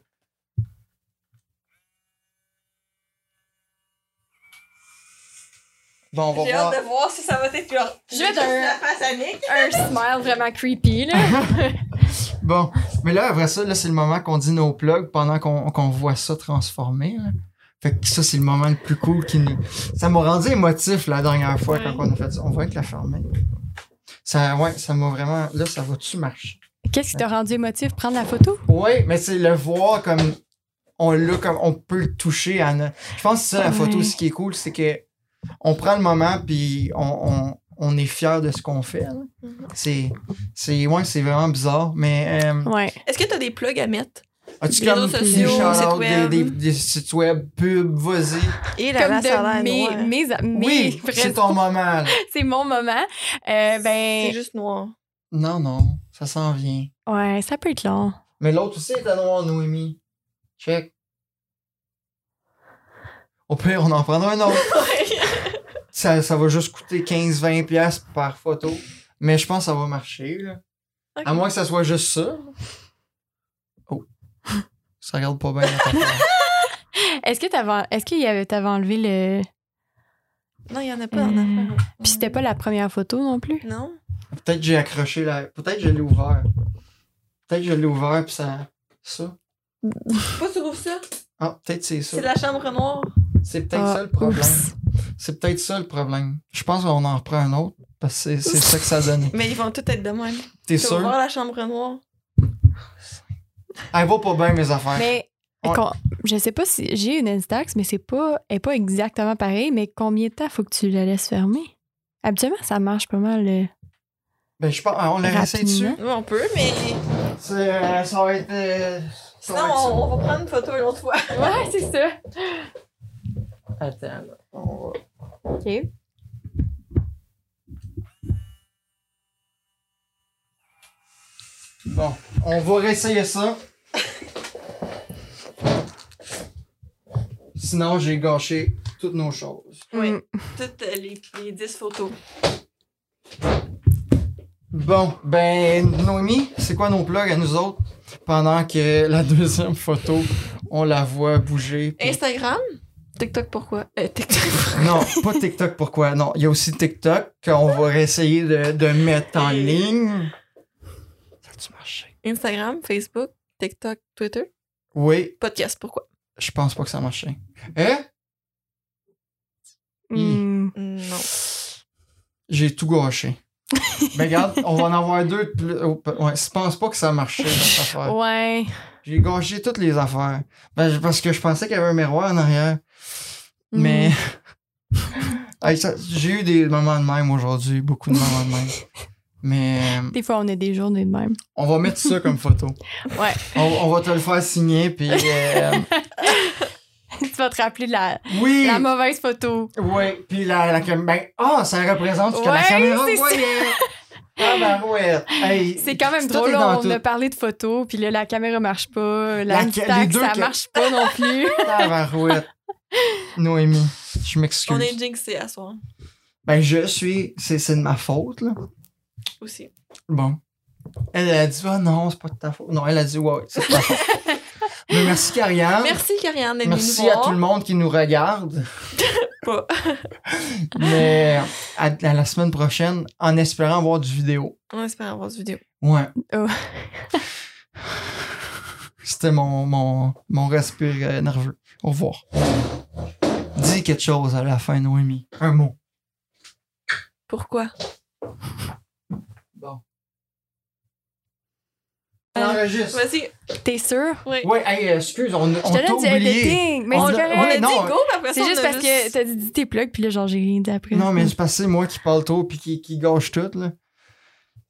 Bon, on va J'ai voir. hâte de voir si ça va être genre. Je vais d'un- la face à Nick. Un smile vraiment creepy, là. Bon, mais là, après ça, là, c'est le moment qu'on dit nos plugs pendant qu'on qu'on voit ça transformer. Là. Fait que ça, c'est le moment le plus cool qui nous... Ça m'a rendu émotif la dernière fois Ouais. quand on a fait ça. On voit que la fermer. Ça, ouais, ça m'a vraiment... Là, ça va-tu marcher? Qu'est-ce qui t'a rendu émotif? Prendre la photo? Oui, mais c'est le voir comme... On l'a comme... On peut le toucher à... no- Je pense que c'est ça, la photo, Ouais. ce qui est cool, c'est que on prend le moment puis on, on, on est fier de ce qu'on fait. là. Mhm. C'est... C'est... Ouais, c'est vraiment bizarre, mais... euh, Ouais. Est-ce que t'as des plugs à mettre? As-tu Des comme réseaux des sociaux, shout-outs, sites des, web. des, des sites web, pubs, vas-y. Et la Comme la ça a de l'air mes, noir. mes, mes, Oui, vrais- c'est ton moment. là. c'est mon moment. Euh, ben, C'est juste noir. Non, non, ça s'en vient. ouais, ça peut être long. Mais l'autre aussi était noir, Noémie. Check. Au pire, on en prendra un autre. ça, ça va juste coûter quinze à vingt piastres par photo. Mais je pense que ça va marcher, là. Ok. À moins que ça soit juste ça. Oh. Ça regarde pas bien notre affaire. Est-ce que t'avais, est-ce qu'il y avait, t'avais enlevé le. Non, il y en a pas en Euh, affaire. Puis c'était pas la première photo non plus? Non? Peut-être que j'ai accroché la... Peut-être que je l'ai ouvert. Peut-être que je l'ai ouvert pis ça... Ça. Pourquoi tu ouvres ça? Ah, peut-être c'est ça. C'est la chambre noire. C'est peut-être Ah, ça le problème. oups. C'est peut-être ça le problème. Je pense qu'on en reprend un autre parce que c'est, c'est ça que ça donnait. Mais ils vont tous être de même. T'es Tu vas sûr? voir la chambre noire. Elle va pas bien mes affaires. Mais Ouais. con- je sais pas si j'ai une Instax, mais c'est pas, elle est pas exactement pareil. Mais combien de temps faut que tu la laisses fermer? Habituellement, ça marche pas mal. euh, Ben, je pense, on l'a resté dessus. Rapidement. Oui, on peut, mais C'est, euh, ça va être. euh, ça sinon, va être ça. on, on va prendre une photo une autre fois. Ouais, c'est ça. Attends, là. On va... OK. Bon, on va réessayer ça. Sinon, j'ai gâché toutes nos choses. Oui. Mm. Toutes euh, les, les dix photos. Bon, ben, Noémie, c'est quoi nos plugs à nous autres? Pendant que la deuxième photo, on la voit bouger. puis- Instagram? TikTok, pourquoi? Euh, TikTok. Non, pas TikTok, pourquoi? Non, il y a aussi TikTok qu'on va essayer de, de mettre en ligne. Ça a-tu marché? Instagram, Facebook, TikTok, Twitter. Oui, Podcast, pourquoi? je pense pas que ça a marché. Hein? Mm. Non. J'ai tout gâché. Ben regarde, on va en avoir deux de plus. Oh, pe- ouais, je pense pas que ça a marché, cette affaire. Ouais. J'ai gâché toutes les affaires. Ben, je- parce que je pensais qu'il y avait un miroir en arrière. Mais. Hey, ça- j'ai eu des moments de même aujourd'hui, beaucoup de moments de même. Mais euh, Des fois, on a des journées de même. on va mettre ça comme photo. Ouais. On, on va te le faire signer, puis. euh, Tu vas te rappeler de la, oui! la mauvaise photo. Oui, puis la, la cam- ben, ah, ça représente ce que la Ouais, caméra c'est voyait. Ah, ben ouais. Hey, C'est quand même tout drôle. est là, dans on tout. a parlé de photos, puis là, la caméra marche pas. La, La ca- Instax, les deux ça ca- marche pas non plus. Tabarouette. Noémie, je On m'excuse. est jinxé à soir. Ben, je suis. C'est, c'est de ma faute, là. Aussi. Bon. Elle a dit, ah non, c'est pas de ta faute. Non, elle a dit, ouais, c'est de ta faute. Mais merci, Karianne. Merci, Karianne, d'être venue Merci nous à voir. tout le monde qui nous regarde. Pas. Mais à, à la semaine prochaine, en espérant voir du vidéo. On espère avoir cette vidéo. Ouais. Oh. C'était mon, mon, mon respire euh, nerveux. Au revoir. Dis quelque chose à la fin, Noémie. Un mot. Pourquoi? Bon. On enregistre. Vas-y. T'es sûr? Oui. Ouais, hey, excuse, on, on Je te t'a donne du oublié. editing. Mais On c'est a- correct. On ouais, a non, dit go, puis après ça, C'est on juste a parce que t'as dit tes plugs, puis là, genre, j'ai rien dit après. Non, mais c'est parce que c'est moi qui parle trop puis qui, qui gâche tout, là.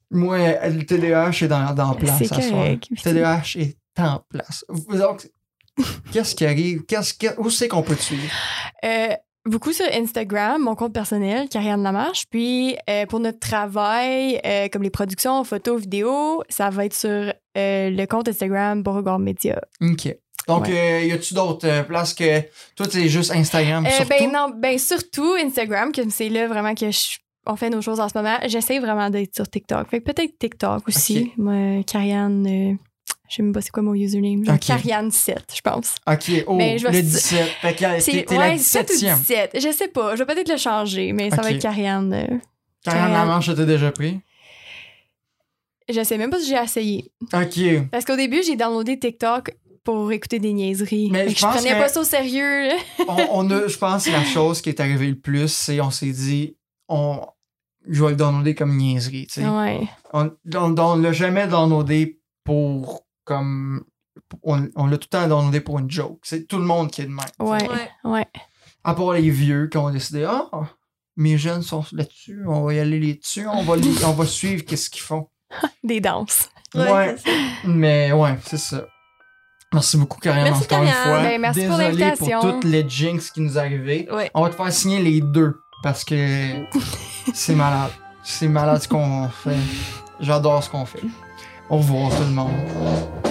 Moi, le T D A H est dans, dans place C'est à soir. correct. Le T D A H est en place. Donc, Qu'est-ce qui arrive? Qu'est-ce que, où c'est qu'on peut te suivre? Euh, beaucoup sur Instagram, mon compte personnel, Karianne Lamarche. Puis euh, pour notre travail, euh, comme les productions, photos, vidéos, ça va être sur euh, le compte Instagram Beauregard Média. OK. Donc, Ouais. euh, y a-tu d'autres euh, places que... Toi, c'est juste Instagram, Euh, surtout? ben non, ben surtout Instagram, comme c'est là vraiment que je, on fait nos choses en ce moment. J'essaie vraiment d'être sur TikTok. Fait que peut-être TikTok aussi. Ok. Moi, Karianne, euh, je sais même pas c'est quoi mon username. Genre Ok. Karianne sept, je pense. OK. Oh, Ben, je vais- le dix-sept. Fait que t'es, C'est t'es la ouais, sept ou dix-septième. dix-sept. Je sais pas. Je vais peut-être le changer, mais ça Ok. va être Karianne. euh, Karianne Karianne. Lamarche, t'as déjà pris? Je sais même pas si j'ai essayé. OK. Parce qu'au début, j'ai downloadé TikTok pour écouter des niaiseries. Mais Fait je que je pense prenais que- pas ça au sérieux. là. on, on a, je pense que la chose qui est arrivée le plus, c'est on s'est dit, on, je vais le downloader comme niaiserie, tu sais. Ouais. On, on, on l'a jamais downloadé pour, comme, on, on l'a tout le temps downloadé pour une joke. C'est tout le monde qui est de même. tu sais. Ouais. Ouais. Ouais. À part les vieux qui ont décidé, ah, mes jeunes sont là-dessus, on va y aller là-dessus, on va, les- on va suivre qu'est-ce qu'ils font. Des danses. Ouais, Ouais. c'est ça. Mais ouais, c'est ça. Merci beaucoup, Karianne, Merci, encore une Karianne. fois. Ben, merci pour Désolé l'invitation. pour toutes les jinx qui nous arrivaient. Ouais. On va te faire signer les deux parce que c'est malade. C'est malade ce qu'on fait. J'adore ce qu'on fait. Au revoir tout le monde.